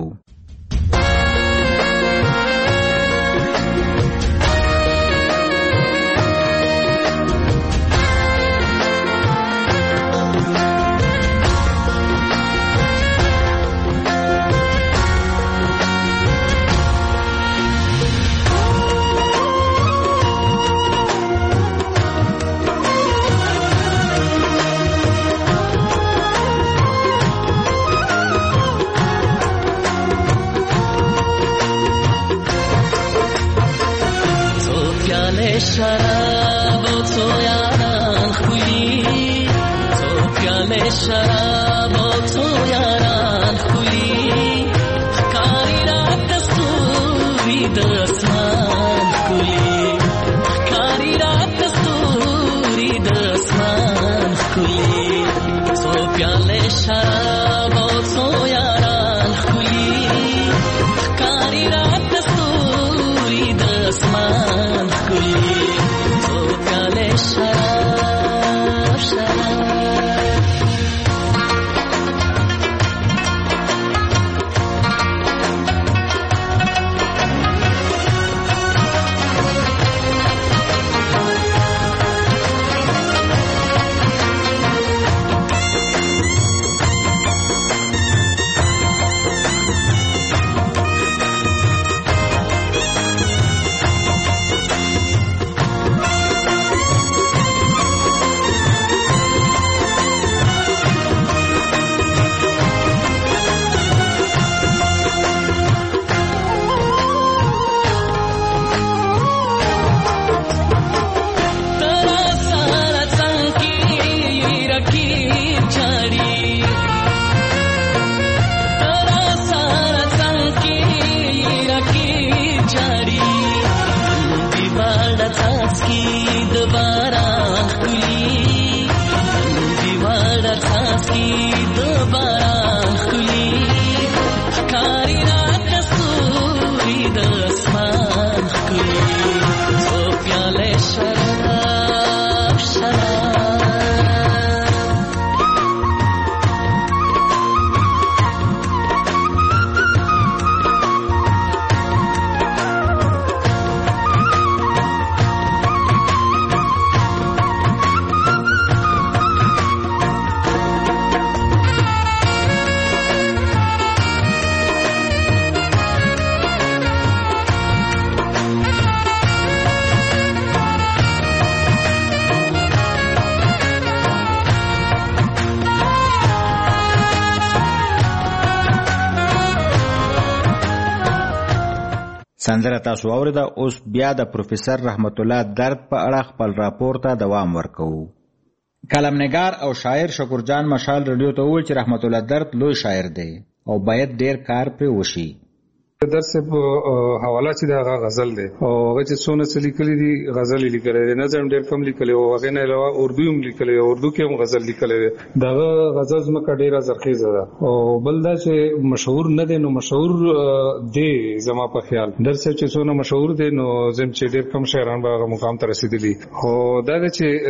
سندره تاسو اوریده. اوس بیا د پروفیسور رحمت الله درد په اړه خپل راپور ته دوام ورکوو. کلمنګار او شاعر شکر جان مشال رادیو ته وویل چې رحمت الله درد لوی شاعر دی او باید ډیر کار پرې وشي. درس په حواله چې دا غزل دی او هغه چې څونه څه لیکلي دي غزل لیکلي دي، نظم ډېر کم لیکلي او هغه نه علاوه اردو هم لیکلي، اردو کې هم غزل لیکلي دي. دا غزل زمکه ډېره زرخیزه ده او بل دا چې مشهور نه دي، نو مشهور دی زما په خیال درس چې څونه مشهور دي نو زم چې ډېر کم شاعران به هغه مقام ته رسیدلي. خو دا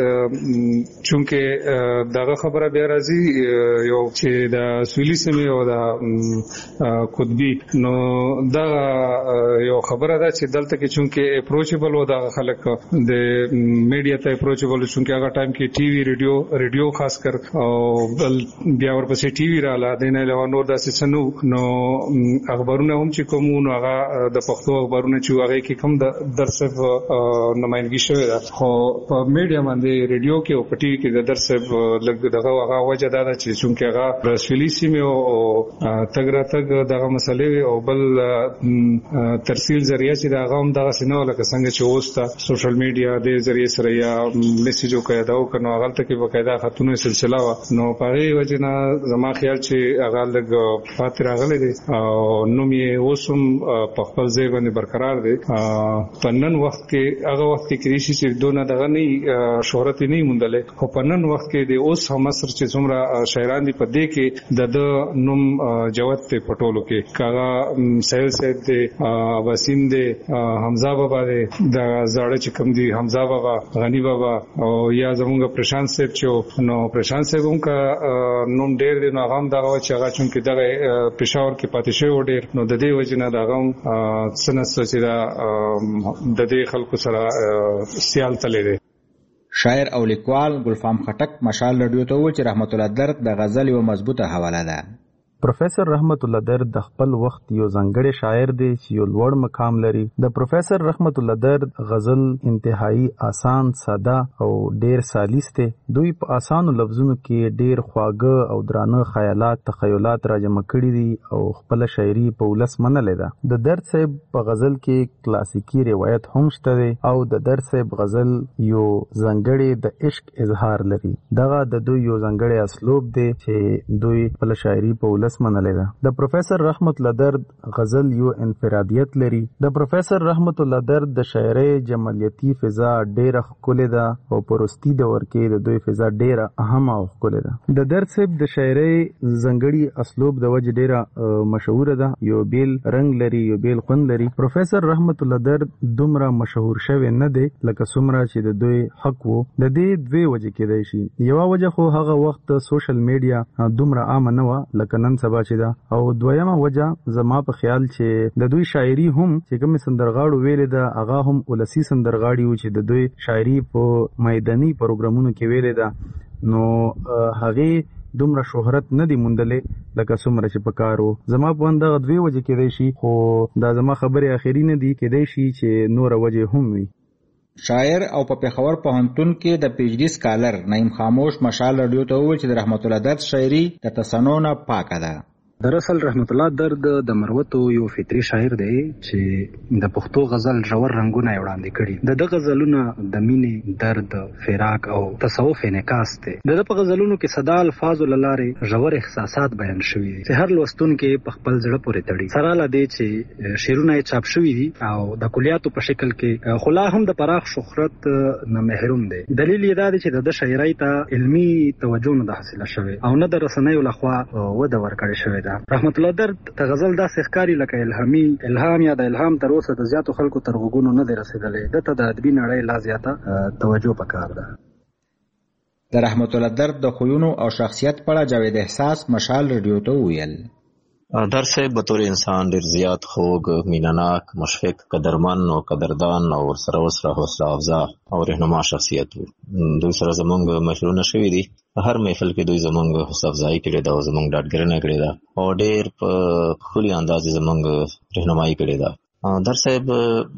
چې چونکه دغه خبره بیا راځي یو چې د سویلي سیمې او د قطبي نو دا یو خبره ده چې دلته کې چونکه اپروچبل و دا خلک د میډیا ته اپروچبل چونکه هغه ټایم کې ټي وی ریډیو ریډیو خاص کر او بل بیا ورپسې ټي وی رااله دینه علاوه نور داسې سنو نو اخبارونه هم چې کوم نو هغه د پښتو اخبارونه چې هغه کې کم د درس نمائندګي شوی ده. خو په میډیا باندې ریډیو کې او په ټي وی کې د درس لګ دغه هغه وجه ده چې چونکه هغه رسولي سیمه او تګ را تګ دغه مسلې او بل ترسیل ذریعہ چې دا غوم دغه سينو لکه څنګه چې اوس ته سوشل میډیا د ذریعہ سره یا میسجو کوي دا او کنه هغه ته کې بقاعده خاتونه سلسله وا نو په هغه وجه نه زما خیال چې هغه لګ فاتره غلې دي او نو مې اوسم په خپل ځای باندې برقرار دي. په نن وخت کې هغه وخت کې کریشي چې دونه دغه نه شهرت نه موندلې خو په نن وخت کې د اوس هم مصر چې څومره شاعران دي په دې کې د نوم جوت ته پټولو کې کاغه سهیل صاحب دی، وسیم دی، حمزه بابا دی، د زاړه چې کوم دی حمزه بابا، غنی بابا او یا زمونږ پرشانت صاحب چې نو پرشانت صاحب هم کا نوم ډیر دی نو هغه هم دغه چې هغه چون کې دغه پېښور کې پاتې شوی و ډیر نو د دې وجه نه دغه هم سنت چې دا د دې خلکو سره سیال تللی دی. شاعر او لیکوال ګلفام خټک مشال رادیو ته وویل چې رحمت الله درد د غزل یو مضبوطه حواله ده. پروفیسر رحمت الله درد د خپل وخت یو ځانګړی شاعر دی چې یو لوړ مقام لري. د پروفیسر رحمت الله درد غزل انتهایی آسان، ساده او ډیر سالیس دی. دوی په آسانو لفظونو کې ډیر خواږه او درانه خیالات تخیلات راجمع کړي دي او خپل شاعري په ولس منلې ده. د درد صاحب په غزل کې کلاسیکی روایت هم شته دی او د درد صاحب غزل یو ځانګړی د عشق اظهار لري. دغه د دوی یو ځانګړی اسلوب دی چې دوی خپل شاعري په ولس منلې ده. د پروفیسر رحمت الله درد غزل یو انفرادیت لري. د پروفیسر رحمت الله درد د شاعرۍ جمالیتي فضا ډیره ښکلې ده او په وروستي دور کې د دوی فضا ډیره اهمه او ښکلې ده. د درد صاحب د شاعرۍ ځانګړي اسلوب د وجې ډیره مشهوره ده، یو بیل رنګ لري، یو بیل خوند لري. پروفیسر رحمت الله درد دومره مشهور شوی نه دی لکه څومره چې د دوی حق وو. د دې دوی وجې کېدای شي. یوه وجه خو هغه وخت سوشل میډیا دومره عامه نه وه لکه نن سبا چې ده، او دویمه وجه زما په خیال چې د دوی شاعري هم چې کوم سندرغاړو ویلې ده هغه هم ولسی سندرغاړي و چې د دوی شاعري په میداني پروګرامونو کې ویلې ده نو هغه دومره شهرت نه دی موندلې لکه څومره چې پکارو. زما په اند دغه دوی وجه کېدای شي، خو دا زما خبرې اخیری نه دي، کېدای شي چې نور وجه هم وي. شاعر او په پېښور پوهنتون کې د پی ایچ ډي سکالر نعیم خاموش مشال رادیو ته وویل چې د رحمت الله درد شاعري د تصنع نه پاکه ده. دراصل رحمت الله درد د مروتو یو فطري شاعر دی چې د پښتو غزل ژور رنگونه وړاندې کړي. د د غزلونه د مینې، درد، فراق او تصوف انعکاس دی. د په غزلونو کې صدا الفاظ لاره ژور احساسات بیان شوي دي چې هر لوستونکو په خپل زړه پورې تړي. سره لا دی چې شعرونه چاپ شوي دي او د کلیاتو په شکل کې خلا هم د پراخ شهرت نه محروم دي. دلیل یې دا دی چې د شاعرۍ ته علمي توجه نه حاصله شوی او نه د رسنیو لخوا وده ورکړې شوې. رحمت الله درد د غزل داسې ښکاري لکه الهامي الهام یا د الهام تر اوسه د زیاتو خلکو تر غوږونو نه دی رسېدلی. دته د ادبي نړۍ لا زیاته توجه پکار ده. د رحمت الله درد د خویونو او شخصیت په اړه جاوید احساس مشال رادیو ته وویل. درد صاحب بطور انسان ډیر زیات خوږ، مینه‌ناک، مشفق، قدرمن او قدردان او ورسره ورسره حوصله افزا او رهنما شخصیت و. دوی سره زمونږ محفلونه شوي دي. هر محفل کې دوی زمونږ حوصله افزایي کړې ده او زمونږ ډاډګرنه کړې ده او ډیر په ښکلي انداز زمونږ رهنمایي کړې ده. در صاحب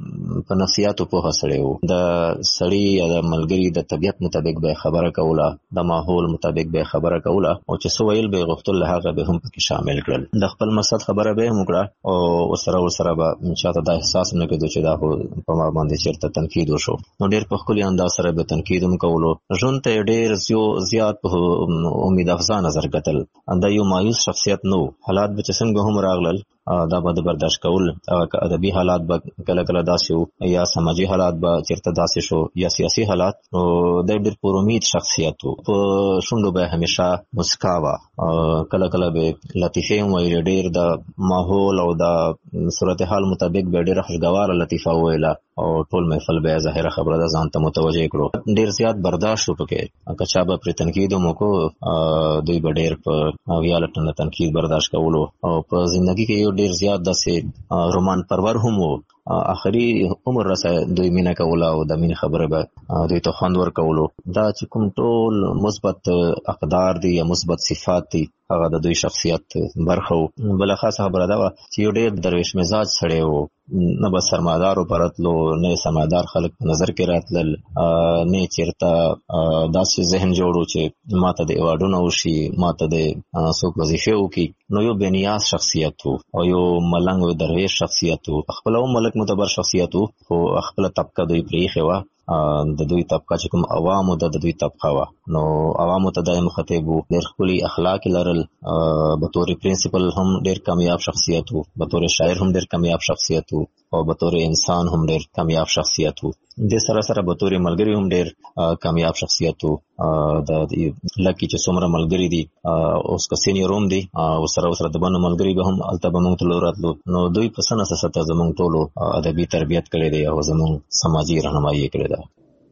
په نفسیاتو په سړی وو د سړی یا د ملګری د طبیعت مطابق به خبره کوله د ماحول مطابق به خبره کوله او چې سو ویل به غوښتل هغه به هم پکې شامل کړل د خپل مقصد خبره به هم کړه او سره سره به چاته د احساس نه کېدو چې دا په ما باندې چیرته تنقید وشو نو ډېر په خپل انداز سره به تنقید هم کولو ژوند ته ډېر زیات په امید افزا نظر کتل دا یو مایوس شخصیت نو حالات به څنګه هم راغلل دا به د برداشت کول ادبي حالات به کله کله داسې وو یا سماجي حالات به چېرته داسې شو یا سیاسي حالات نو د ډېر پر امید شخصیت وو په شونډو به همیشه مسکا وه کله کله به لطیفې هم ویلې ډېر د ماحول او د صورتحال مطابق به ډېره خوشګواره لطیفه وویله او ټول محفل به ظاهره خبره ده ځان ته متوجه کړو ډېر زیات برداشت وکړو که چا به پرې تنقید هم وکړو دوی به ډېر په ویاله ټنه تنقید برداشت کولو او په زندګي کې یو ډېر زیات داسې رومان پرور هم وو آخري عمر رسه دوی مینه کوله او د مینې خبره به دوی ته خوند ورکولو دا چې کوم ټول مثبت اقدار دي یا مثبت صفات دي هغه د دوی شخصیت برخه وو بله خاصه خبره دا وه چې یو ډېر درویش مزاج سړی وو نه به سرمایدارو په راتلو نه سرمایدار خلک په نظر کې راتلل نه چېرته داسې ذهن جوړ و چې ما ته د ایوارډونه وشي ما ته د څوک وظیفې وکړي نو یو بېنیاز شخصیت و او یو ملنګ و درویش شخصیت و خپله هم ملک معتبر شخصیت و خو خپله طبقه دوی پرېښې وه د دوی طبقه چې کوم عوامو ده د دوی طبقه وه نو عوامو ته دا یې مخاطب و ډېر ښکلي اخلاق یې لرل به طور پرنسپل هم ډېر کامیاب شخصیت و به طور شاعر هم ډېر کامیاب شخصیت و او به طور انسان هم ډېر کامیاب شخصیت و دې سره سره به طور ملګري هم ډېر کامیاب شخصیت و د لکه چې څومره ملګري دي اوس که سینیر هم دي او سره سره د بنو ملګري به هم هلته به موږ تلو راتلو نو دوی په څه نه څه سطح زموږ ټولو ادبي تربیت کړی دی او زموږ سماجي رهنمایي یې کړې ده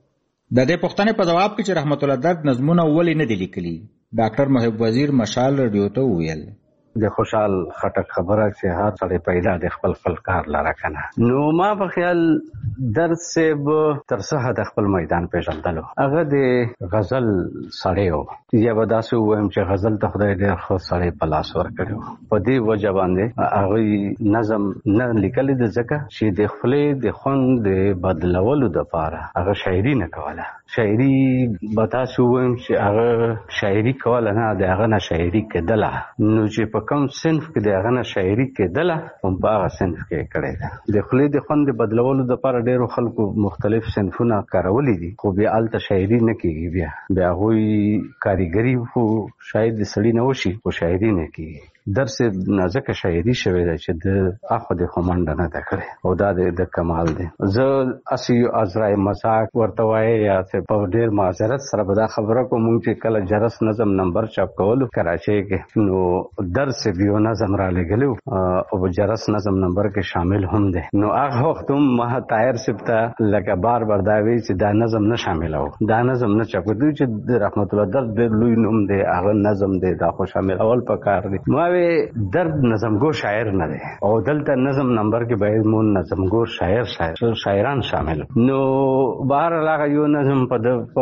د دې پوښتنې په ځواب کې چې رحمت الله درد نظمونه ولې نه دي لیکلي ډاکټر محب وزیر مشال رادیو ته وویل د خوشحال خټک خبره چې هر سړی پیدا د خپل خپل کار لره کنه نو ما په خیال درد صاحب تر څه د خپل میدان پیژندلو هغه د غزل سړی و یا به داسې ووایم چې غزل ته خدای ډېر ښه سړی په لاس ورکړی په دې وجه باندې هغوی نظم نه لیکلی د ځکه چې د خپلې د خوند د بدلولو دپاره هغه شاعري نه کوله شاعري به تاسې ووایم چې هغه شاعري کوله نه د هغه نه شاعري کېدله نو چې په کوم صنف کې د هغه نه شاعري کېدله هم په هغه صنف کې کړې ده د خولې د خوند د بدلولو دپاره ډېرو خلکو مختلف صنفونه کارولي دي خو بیا هلته شاعري نه کېږي بیا بیا هغوی کاریګري خو شاید د سړي نه وشي خو شاعري نه کېږي درس نازکه شاعري شوې ده چې د اخو د خمنډه نه ده کړې او دا د کمال دی زه اسی ازرای مزاق ورته وایي یا په ډېر معذرت سره به دا خبره کوم چې کله جرس نظم نمبر چاپ کولو کراچۍ کې نو درس یو نظم را لګلو او جرس نظم نمبر کې شامل هم دی نو هغه وخت هم ما طاهر صاحب ته لکه بار بار دا وی چې دا نظم نه شامل و دا نظم نه چاپ کړو چې د رحمت الله درد ډېر لوی نوم دی هغه نظم دی دا خو شامل اول پکار دی ما درد نظمگو شاعر نه دی او دلته نظم نمبر کې باید مون نظمگو شاعر شاعر شاعران شامل نو بهر هغه یو نظم په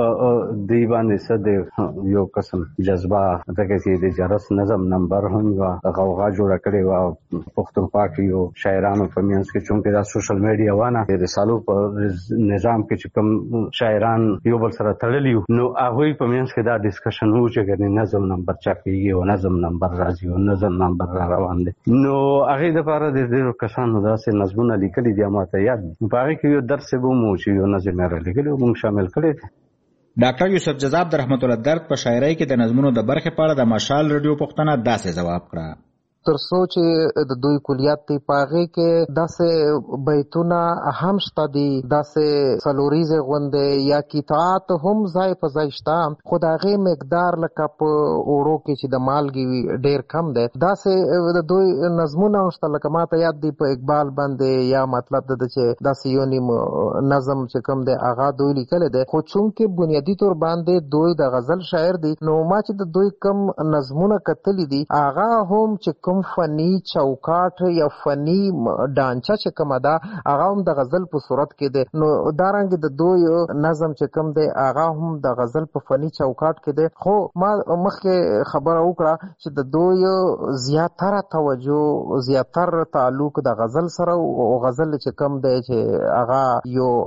دی باندې څه دی یو قسم جذبه دغه چې د جرس نظم نمبر هم یو غوغا جوړ کړي او پښتونخوا کې یو شاعرانو په میانس کې چونکې دا سوشل میډیا وانه د رسالو په نظام کې چې کوم شاعران یو بل سره تړلي نو هغه په میانس کې دا ډسکشن وو چې ګنې نظم نمبر چا کېږي او نظم نمبر راځي او نظم نمبر را روان دي نو هغه د لپاره د ډیرو کسانو داسې نظمونه لیکلي دي ماته یاد په هغه کې یو درس به مو چې یو نظم را لیکلی او موږ شامل کړی دی ډاکټر یوسف جذاب د رحمت الله درد په شاعرۍ کې د نظمونو د برخې په اړه د مشال رادیو پوښتنه داسې ځواب کړه تر څو چې د دوی کلیات دی پاغه کې داسې بیتونه هم شته دي داسې سلوریزه غونډه یا قطعات هم ځای په ځای شته خو د هغې مقدار لکه په اوړو کې چې د مالګې ډېر کم دی داسې د دوی نظمونه هم شته لکه ماته یاد دی په اقبال باندې یا مطلب د چې داسې یو نیم نظم چې کم دی هغه دوی لیکلی دی خو چونکې بنیادي طور باندې دوی د غزل شاعر دي نو ما چې د دوی کم نظمونه کتلي دي هغه هم چې کوم کوم فني چوکاټ یا فني ډانچه چې کومه ده هغه هم د غزل په صورت کې ده. نو دارنګ د دوی نظم چې کوم دی هغه هم د غزل په فني چوکاټ کې دی. خو ما مخکې خبره وکړه چې د دوی زیاتره توجه زیاتره تعلق د غزل سره او غزل چې کوم دی چې هغه یو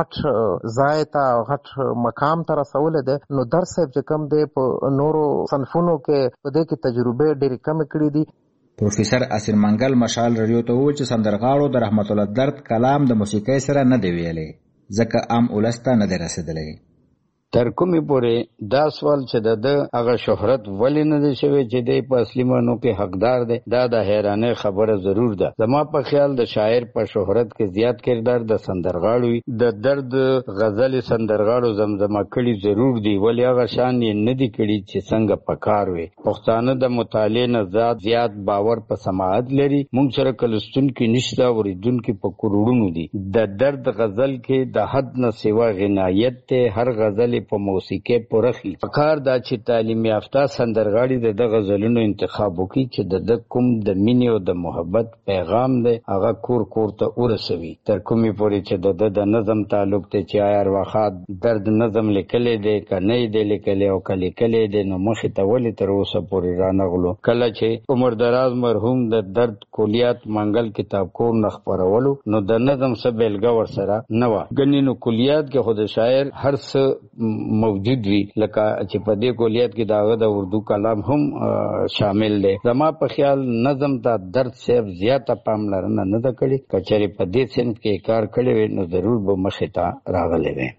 غټ ځای ته غټ مقام ته رسولی دی. نو درس صاحب چې کوم دی په نورو صنفونو کې په دې کې تجربې ډېرې کمې کړي دي. پروفیسر اسیر منګل مشال رادیو ته وویل چې سندرغاړو د رحمت الله درد کلام د موسیقۍ سره نه دی ویلی ځکه عام ولس ته نه دی رسېدلی. تر کومې پورې دا سوال چې د ده هغه شهرت ولې نه دی شوی چې دی په اصلي معنو کې حقدار دی دا د حیرانۍ خبره ضرور ده. زما په خیال د شاعر په شهرت کې زیات کردار د سندرغاړو وي. د درد غزل سندرغاړو زمزمه کړي ضرور دي ولې هغه شان یې نه دي کړي چې څنګه پکار وي. پښتانه د مطالعې نه زیات زیات باور په سماعت لري. موږ سره کلستونکي نشته اوریدونکي په کروڑونو دي. د درد غزل کې د حد نه سوا غنایت ته هر غزل په موسیقي پرخي. پکار دا چې تعلیم یافته سندرغاړي د غزلونو انتخاب وکړي چې د کوم د مینې او د محبت پیغام دی هغه کور کور ته ورسوي. تر کومې پورې چې د د نظم تعلق ته چې آیا ارواخات درد نظم لیکلی دی که نه دی لیکلی او که لیکلی دی نو مخې ته ولې تر اوسه پورې رانغلو. کله چې عمر دراز مرحوم د درد کلیات منګل کتاب کور نه خپرولو نو د نظم څه بیلګه ورسره نه وه. ګنې نو کلیات کې خو د شاعر هر څه موجود وي لکه چې په دې کلیات کې داغه د اردو کلام هم شامل دی. زما په خیال نظم ته درد صاحب زیاته پاملرنه نه ده کړې. که چېرې په دې صنف کې کار کړی وی نو ضرور به مخې ته راغلی وی.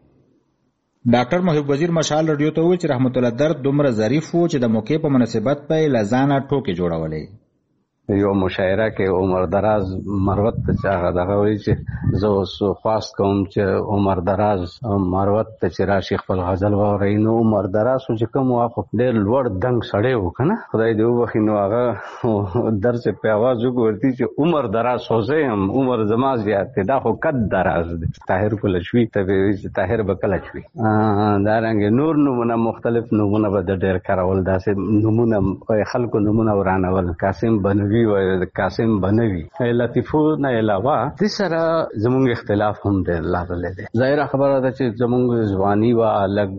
ډاکټر محب وزیر مشال رادیو ته وویل چې رحمت الله درد دومره ظریف و چې د موقع په مناسبت به یې له ځانه ټوکې جوړولې. یو مشاعره کې عمر دراز مروت ته چې هغه دغه وایي چې زه اوس خواست کوم چې عمر دراز مروت ته چې راشي خپل غزل واورئ. نو عمر دراز چې کوم وخت ډېر لوړ دنګ سړی و که نه خدای دې وبخي نو هغه درس په آواز وګورتي چې عمر دراز خو زه یم عمر زما زیات دی دا خو قد دراز دی. طاهر کلشوي ته به وایي چې طاهر به کلچوي. دارنګې نور نومونه مختلف نومونه به د ډېر کارول داسې نومونه خلکو نومونه ورانول. قاسم بنوي و قاسم بنوي لطیفو نه علاوه د سره زموږ اختلاف هم ډېر لاغلی دی. ظاهره خبره ده چې زموږ ځواني وه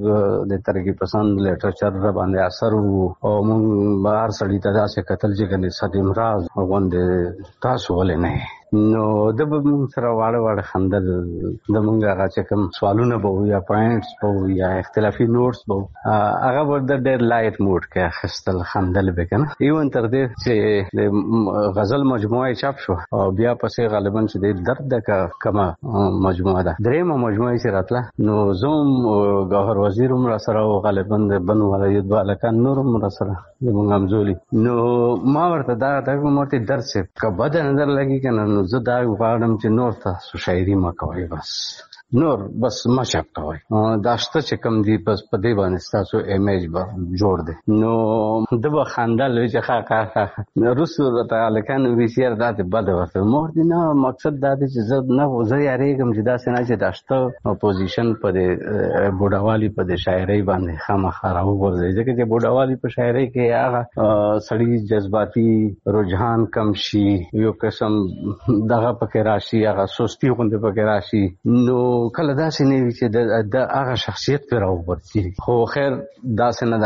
لږ د ترقي پسند لیټرچر باندې اثر و او موږ به هر سړي ته داسې کتل چې ګنې صدیم راز غوندې تاسو ولې نه نو د به موږ سره واړه واړه خندل. د موږ هغه چې کوم سوالونه به وو یا پوینټس به وو یا اختلافي نوټس به وو هغه به د ډېر لایټ موډ کې اخیستل خندل به که نه. ایون تر دې چې د غزل مجموعه چاپ شو او بیا پسې غالبا چې د درد د کومه مجموعه ده درېیمه مجموعه چې راتله نو زه هم ګوهر وزیر هم راسره و غالبا د بنو ولایت به هلکان نور هم راسره زموږ همزولي. نو ما ورته دا ته ما ورته درد صاحب که بده نظر لګي که نه زه دا غواړم چې نور تاسو شاعري مه کوئ بس نور بس ما چاپ کوئ دا شته چې کوم دي بس په دې باندې ستاسو ایمیج به جوړ دی. نو ده به خندل وایي چې ښه ښه ښه وروستو راته هلکان وایي چې یاره داسې بده ورته ما ورته نه مقصد دا دی چې زه نه زه یارېږم چې داسې نه چې دا شته اپوزیشن په دې بوډاوالي په دې شاعرۍ باندې خامخا راوغورځوي ځکه چې بوډاوالي په شاعرۍ کې هغه سړي جذباتي رجحان کم شي یو قسم دغه پکې راشي هغه سستي غوندې پکې راشي نو کله داسې نه وي چې د هغه شخصیت پرې راوغورځي. خو خیر داسې نه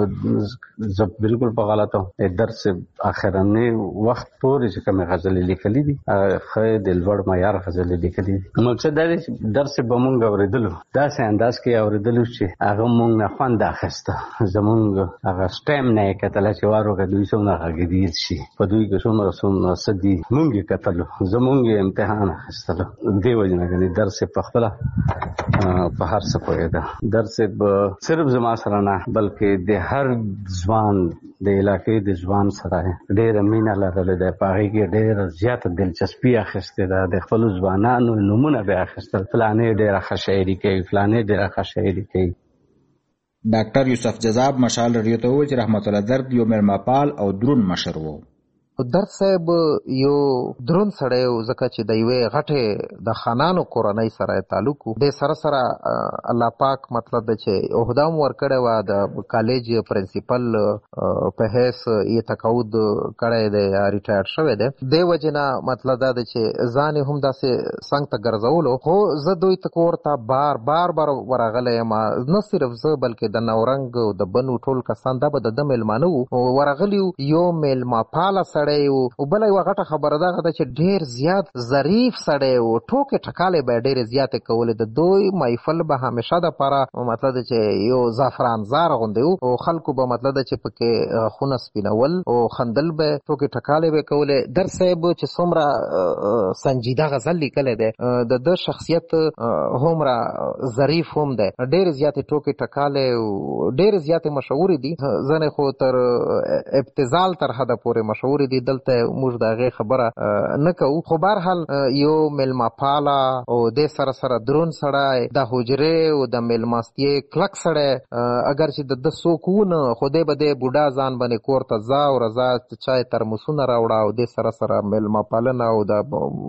ده زه بالکل په غلطه وم. درس اخرنی وخت پورې چې کومې غزلې لیکلي دي هغه ښه د لوړ معیار غزلې لیکلي دي. مقصد دا دی چې درس به مونږ اورېدلو داسې انداز کې اورېدلو چې هغه مونږ نه خوند اخیسته. زمونږ هغه سټیم نه یې کتله چې وار وکړه دوی څومره غږېدیز شي په دوی کې څومره څومره څه دي مونږ یې کتلو زمونږ یې امتحان اخیستلو. دې وجې نه ګنې درس یې په خپله په هر څه پوهېده. درس به صرف زما سره نه بلکې د هر ځوان د علاقې د ځوان سره ډېره مینه لرلې ده. په هغې کې ډېره زیاته دلچسپي اخیستې ده. د خپلو ځوانانو نومونه به اخیستل فلانې ډېره ښه شاعري کوي فلانې ډېره ښه شاعري کوي. ډاکټر یوسف جذاب مشال رادیو ته وویل چې رحمت الله درد یو مېلمهپال او دروند مشر و. درد صاحب یو درون سړی و ځکه چې د یوې غټې د خانانو کورنۍ سره تعلق و. د سره سره الله پاک مطلب ده چې عهده هم ورکړې وه، د کالج پرنسپل په حیث یې تقاعد کړی دی یا ریټایر شوی دی. دې وجې نه مطلب دا ده چې ځان یې هم داسې څنګ ته ګرځولو. خو زه دوی ته کور ته بار بار بار ورغلی یم، نه صرف زه بلکې د نورنګ او د بنو ټول کسان دا به د ده میلمانه وو. ورغلي یو میلمه پاله سړی او بله یوه غټه خبره دغه ده چې ډېر زیات ظریف سړی و، ټوکې ټکالې به یې ډېرې زیاتې کولې. د دوی محفل به همیشه دپاره مطلب ده چې یو زعفرانزار غوندې و او خلکو به مطلب ده چې پکې غاښونه سپینول او خندل به، ټوکې ټکالې به یې کولې. در صاحب چې څومره سنجیده غزل لیکلی دی، د ده شخصیت هومره ظریف هم دی، ډېرې زیاتې ټوکې ټکالې او ډېرې زیاتې مشهورې دي. ځینې خو تر ابتذال تر حده پورې مشهورې دي، دلته موږ د هغې خبره نه کوو. خو بهرحال یو میلمه پاله او دې سره سره دروند سړی، د حجرې او د میلمستیې کلک سړی، اگر چې د ده څوک ونه خو دی به دی بوډا ځان باندې کور ته ځه او راځه چای ترموسونه راوړه او دې سره سره میلمه پالنه او د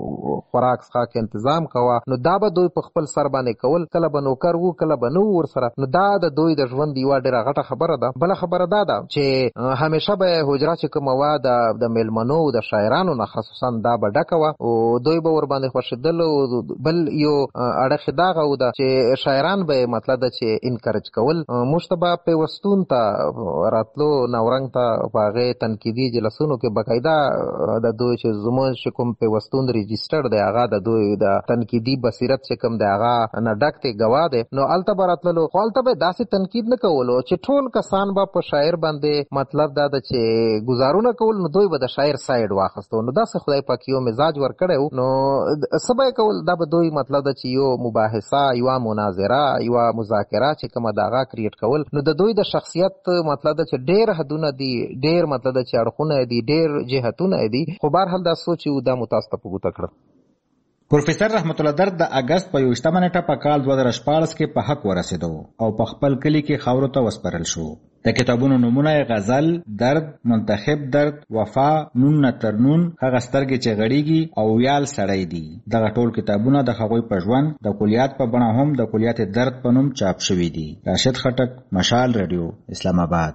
خوراک څښاک انتظام کوه. نو دا به دوی په خپل سر باندې کول، کله به نوکر وو کله به نه وو ورسره. نو دا د دوی د ژوند یوه ډېره غټه خبره ده. بله خبره دا ده چې همیشه به حجره چې کومه وه د میلمنو د شاعرانو نه خصوصا دا به ډکه وه او دوی به ورباندې خوښېدل. او بل یو اړخ یې دغه و ده چې شاعران به یې مطلب ده چې انکرج کول. موږ ته به پیوستون ته راتلو، نورنګ ته په هغې تنقیدي جلسونو کې باقاعده د دوی چې زموږ چې کوم پیوستون رجسټر دی هغه د دوی د تنقیدي بصیرت چې کوم دی هغه نه ډک دی، ګواه دی. نو هلته به راتللو، خو هلته به داسې تنقید نه کولو چې ټول کسان به په شاعر باندې مطلب دا ده چې ګزارونه کول، نو دوی به د شاعر سایډ واخیستو. نو داسې خدای پاک یو مزاج ورکړی و. نو څه به یې کول، دا به دوی مطلب ده چې یو مباحثه، یوه مناظره، یوه مذاکره چې کومه د هغه کریټ کول. نو د دوی د شخصیت مطلب ده چې ډېر حدونه دي، ډېر مطلب ده چې اړخونه دي، ډېر جهتونه دي. خو بهرحال دا سوچ و دا مو تاسو ته په ګوته کړه. پروفیسر رحمت الله درد د اگست په یوویشتمه نیټه په کال دوه زره شپاړس کې په حق ورسېدو او په خپل کلي کې خاورو ته وسپارل شو. د کتابونو نومونه غزل، درد، منتخب درد، وفا، نون نه تر نون، هغه سترګې چې غړېږي او ویال سړی دي. دغه ټول کتابونه د هغوی په ژوند د کلیات په بڼه هم د کلیات درد په نوم چاپ شوي دي. راشد خټک، مشال رادیو، اسلام آباد.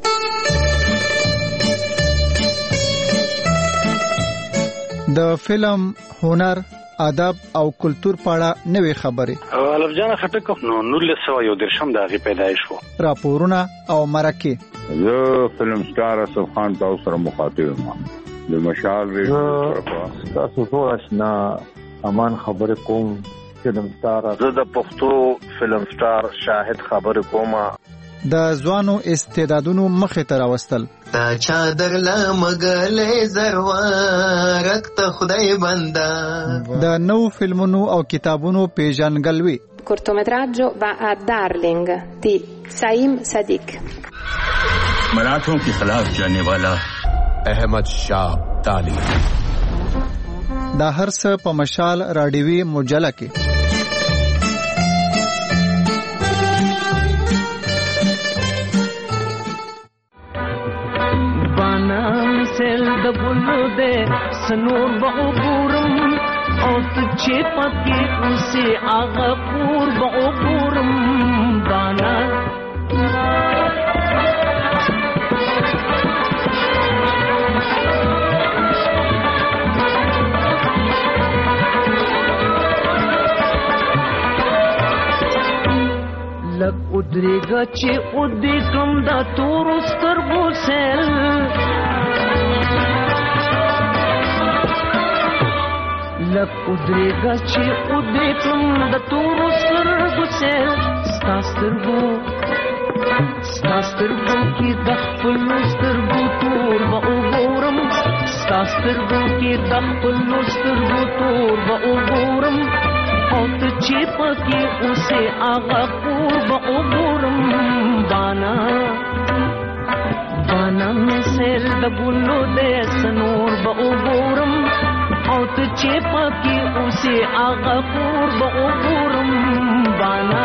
د فلم، هنر، ادب او کلتور په اړه نوې خبرې. الف جان خټک نو نولس سوه یو دېرشم د هغې پیدایش و. راپورونه او مرکې. زه فلم سټار اسف خان تاسو سره مخاطب یم. د مشال ریډیو تاسو ټول آشنا امان خبرې کوم. فلم سټار زه د پښتو فلم سټار شاهد خبرې کوم. د ځوانو استعدادونو مخې ته راوستل. تا چادر لمګلې زروارک ته خدای بندا. د نو فلمونو او کتابونو پیژنګلوي. cortometraggio va a Darling di Saim Sadiq. मराठों के खिलाफ जाने वाला अहमद शाह ताली. دا هر څه په مشال رادیوي مجله کې. سل د بلو دے سنور بہو گورم اور تجھے پکی اسے آغا پور بہو گورم بانا لگ ادرے گا چے ادے کم دا تور سترگو سیل لک ادرے گا چی ادے کم دا تورو سرگو سیل ستا سترگو ستا سترگو کی دخپلو سترگو تور با اوگورم ستا سترگو کی دخپلو سترگو تور با اوگورم او تچی پکی اسے آغا پور با اوگورم بانا بانا میں سیل دا بلو دے سنور با اوگورم او ته چې پکې اوسې هغه کور به وګورم بانا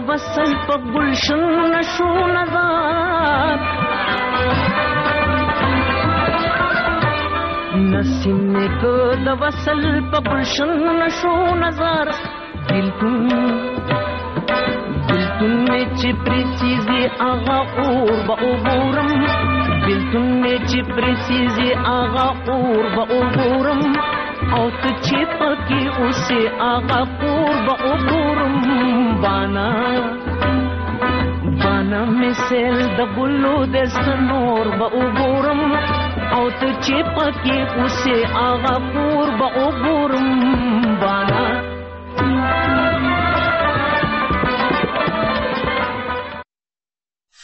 وصل په گلشن نشو نظر نسیم نے کو د وصل په گلشن نشو نظر دلتون دلتون میں چپری سیزی آغا اور با اوبورم دلتون میں چپری سیزی آغا اور با اوبورم او ته چې پکې اوسې آغا پور به وګورم بانا بانا مثل د ګلو د سنور به وګورم او ته چې پکې اوسې آغا پور به وګورم بانا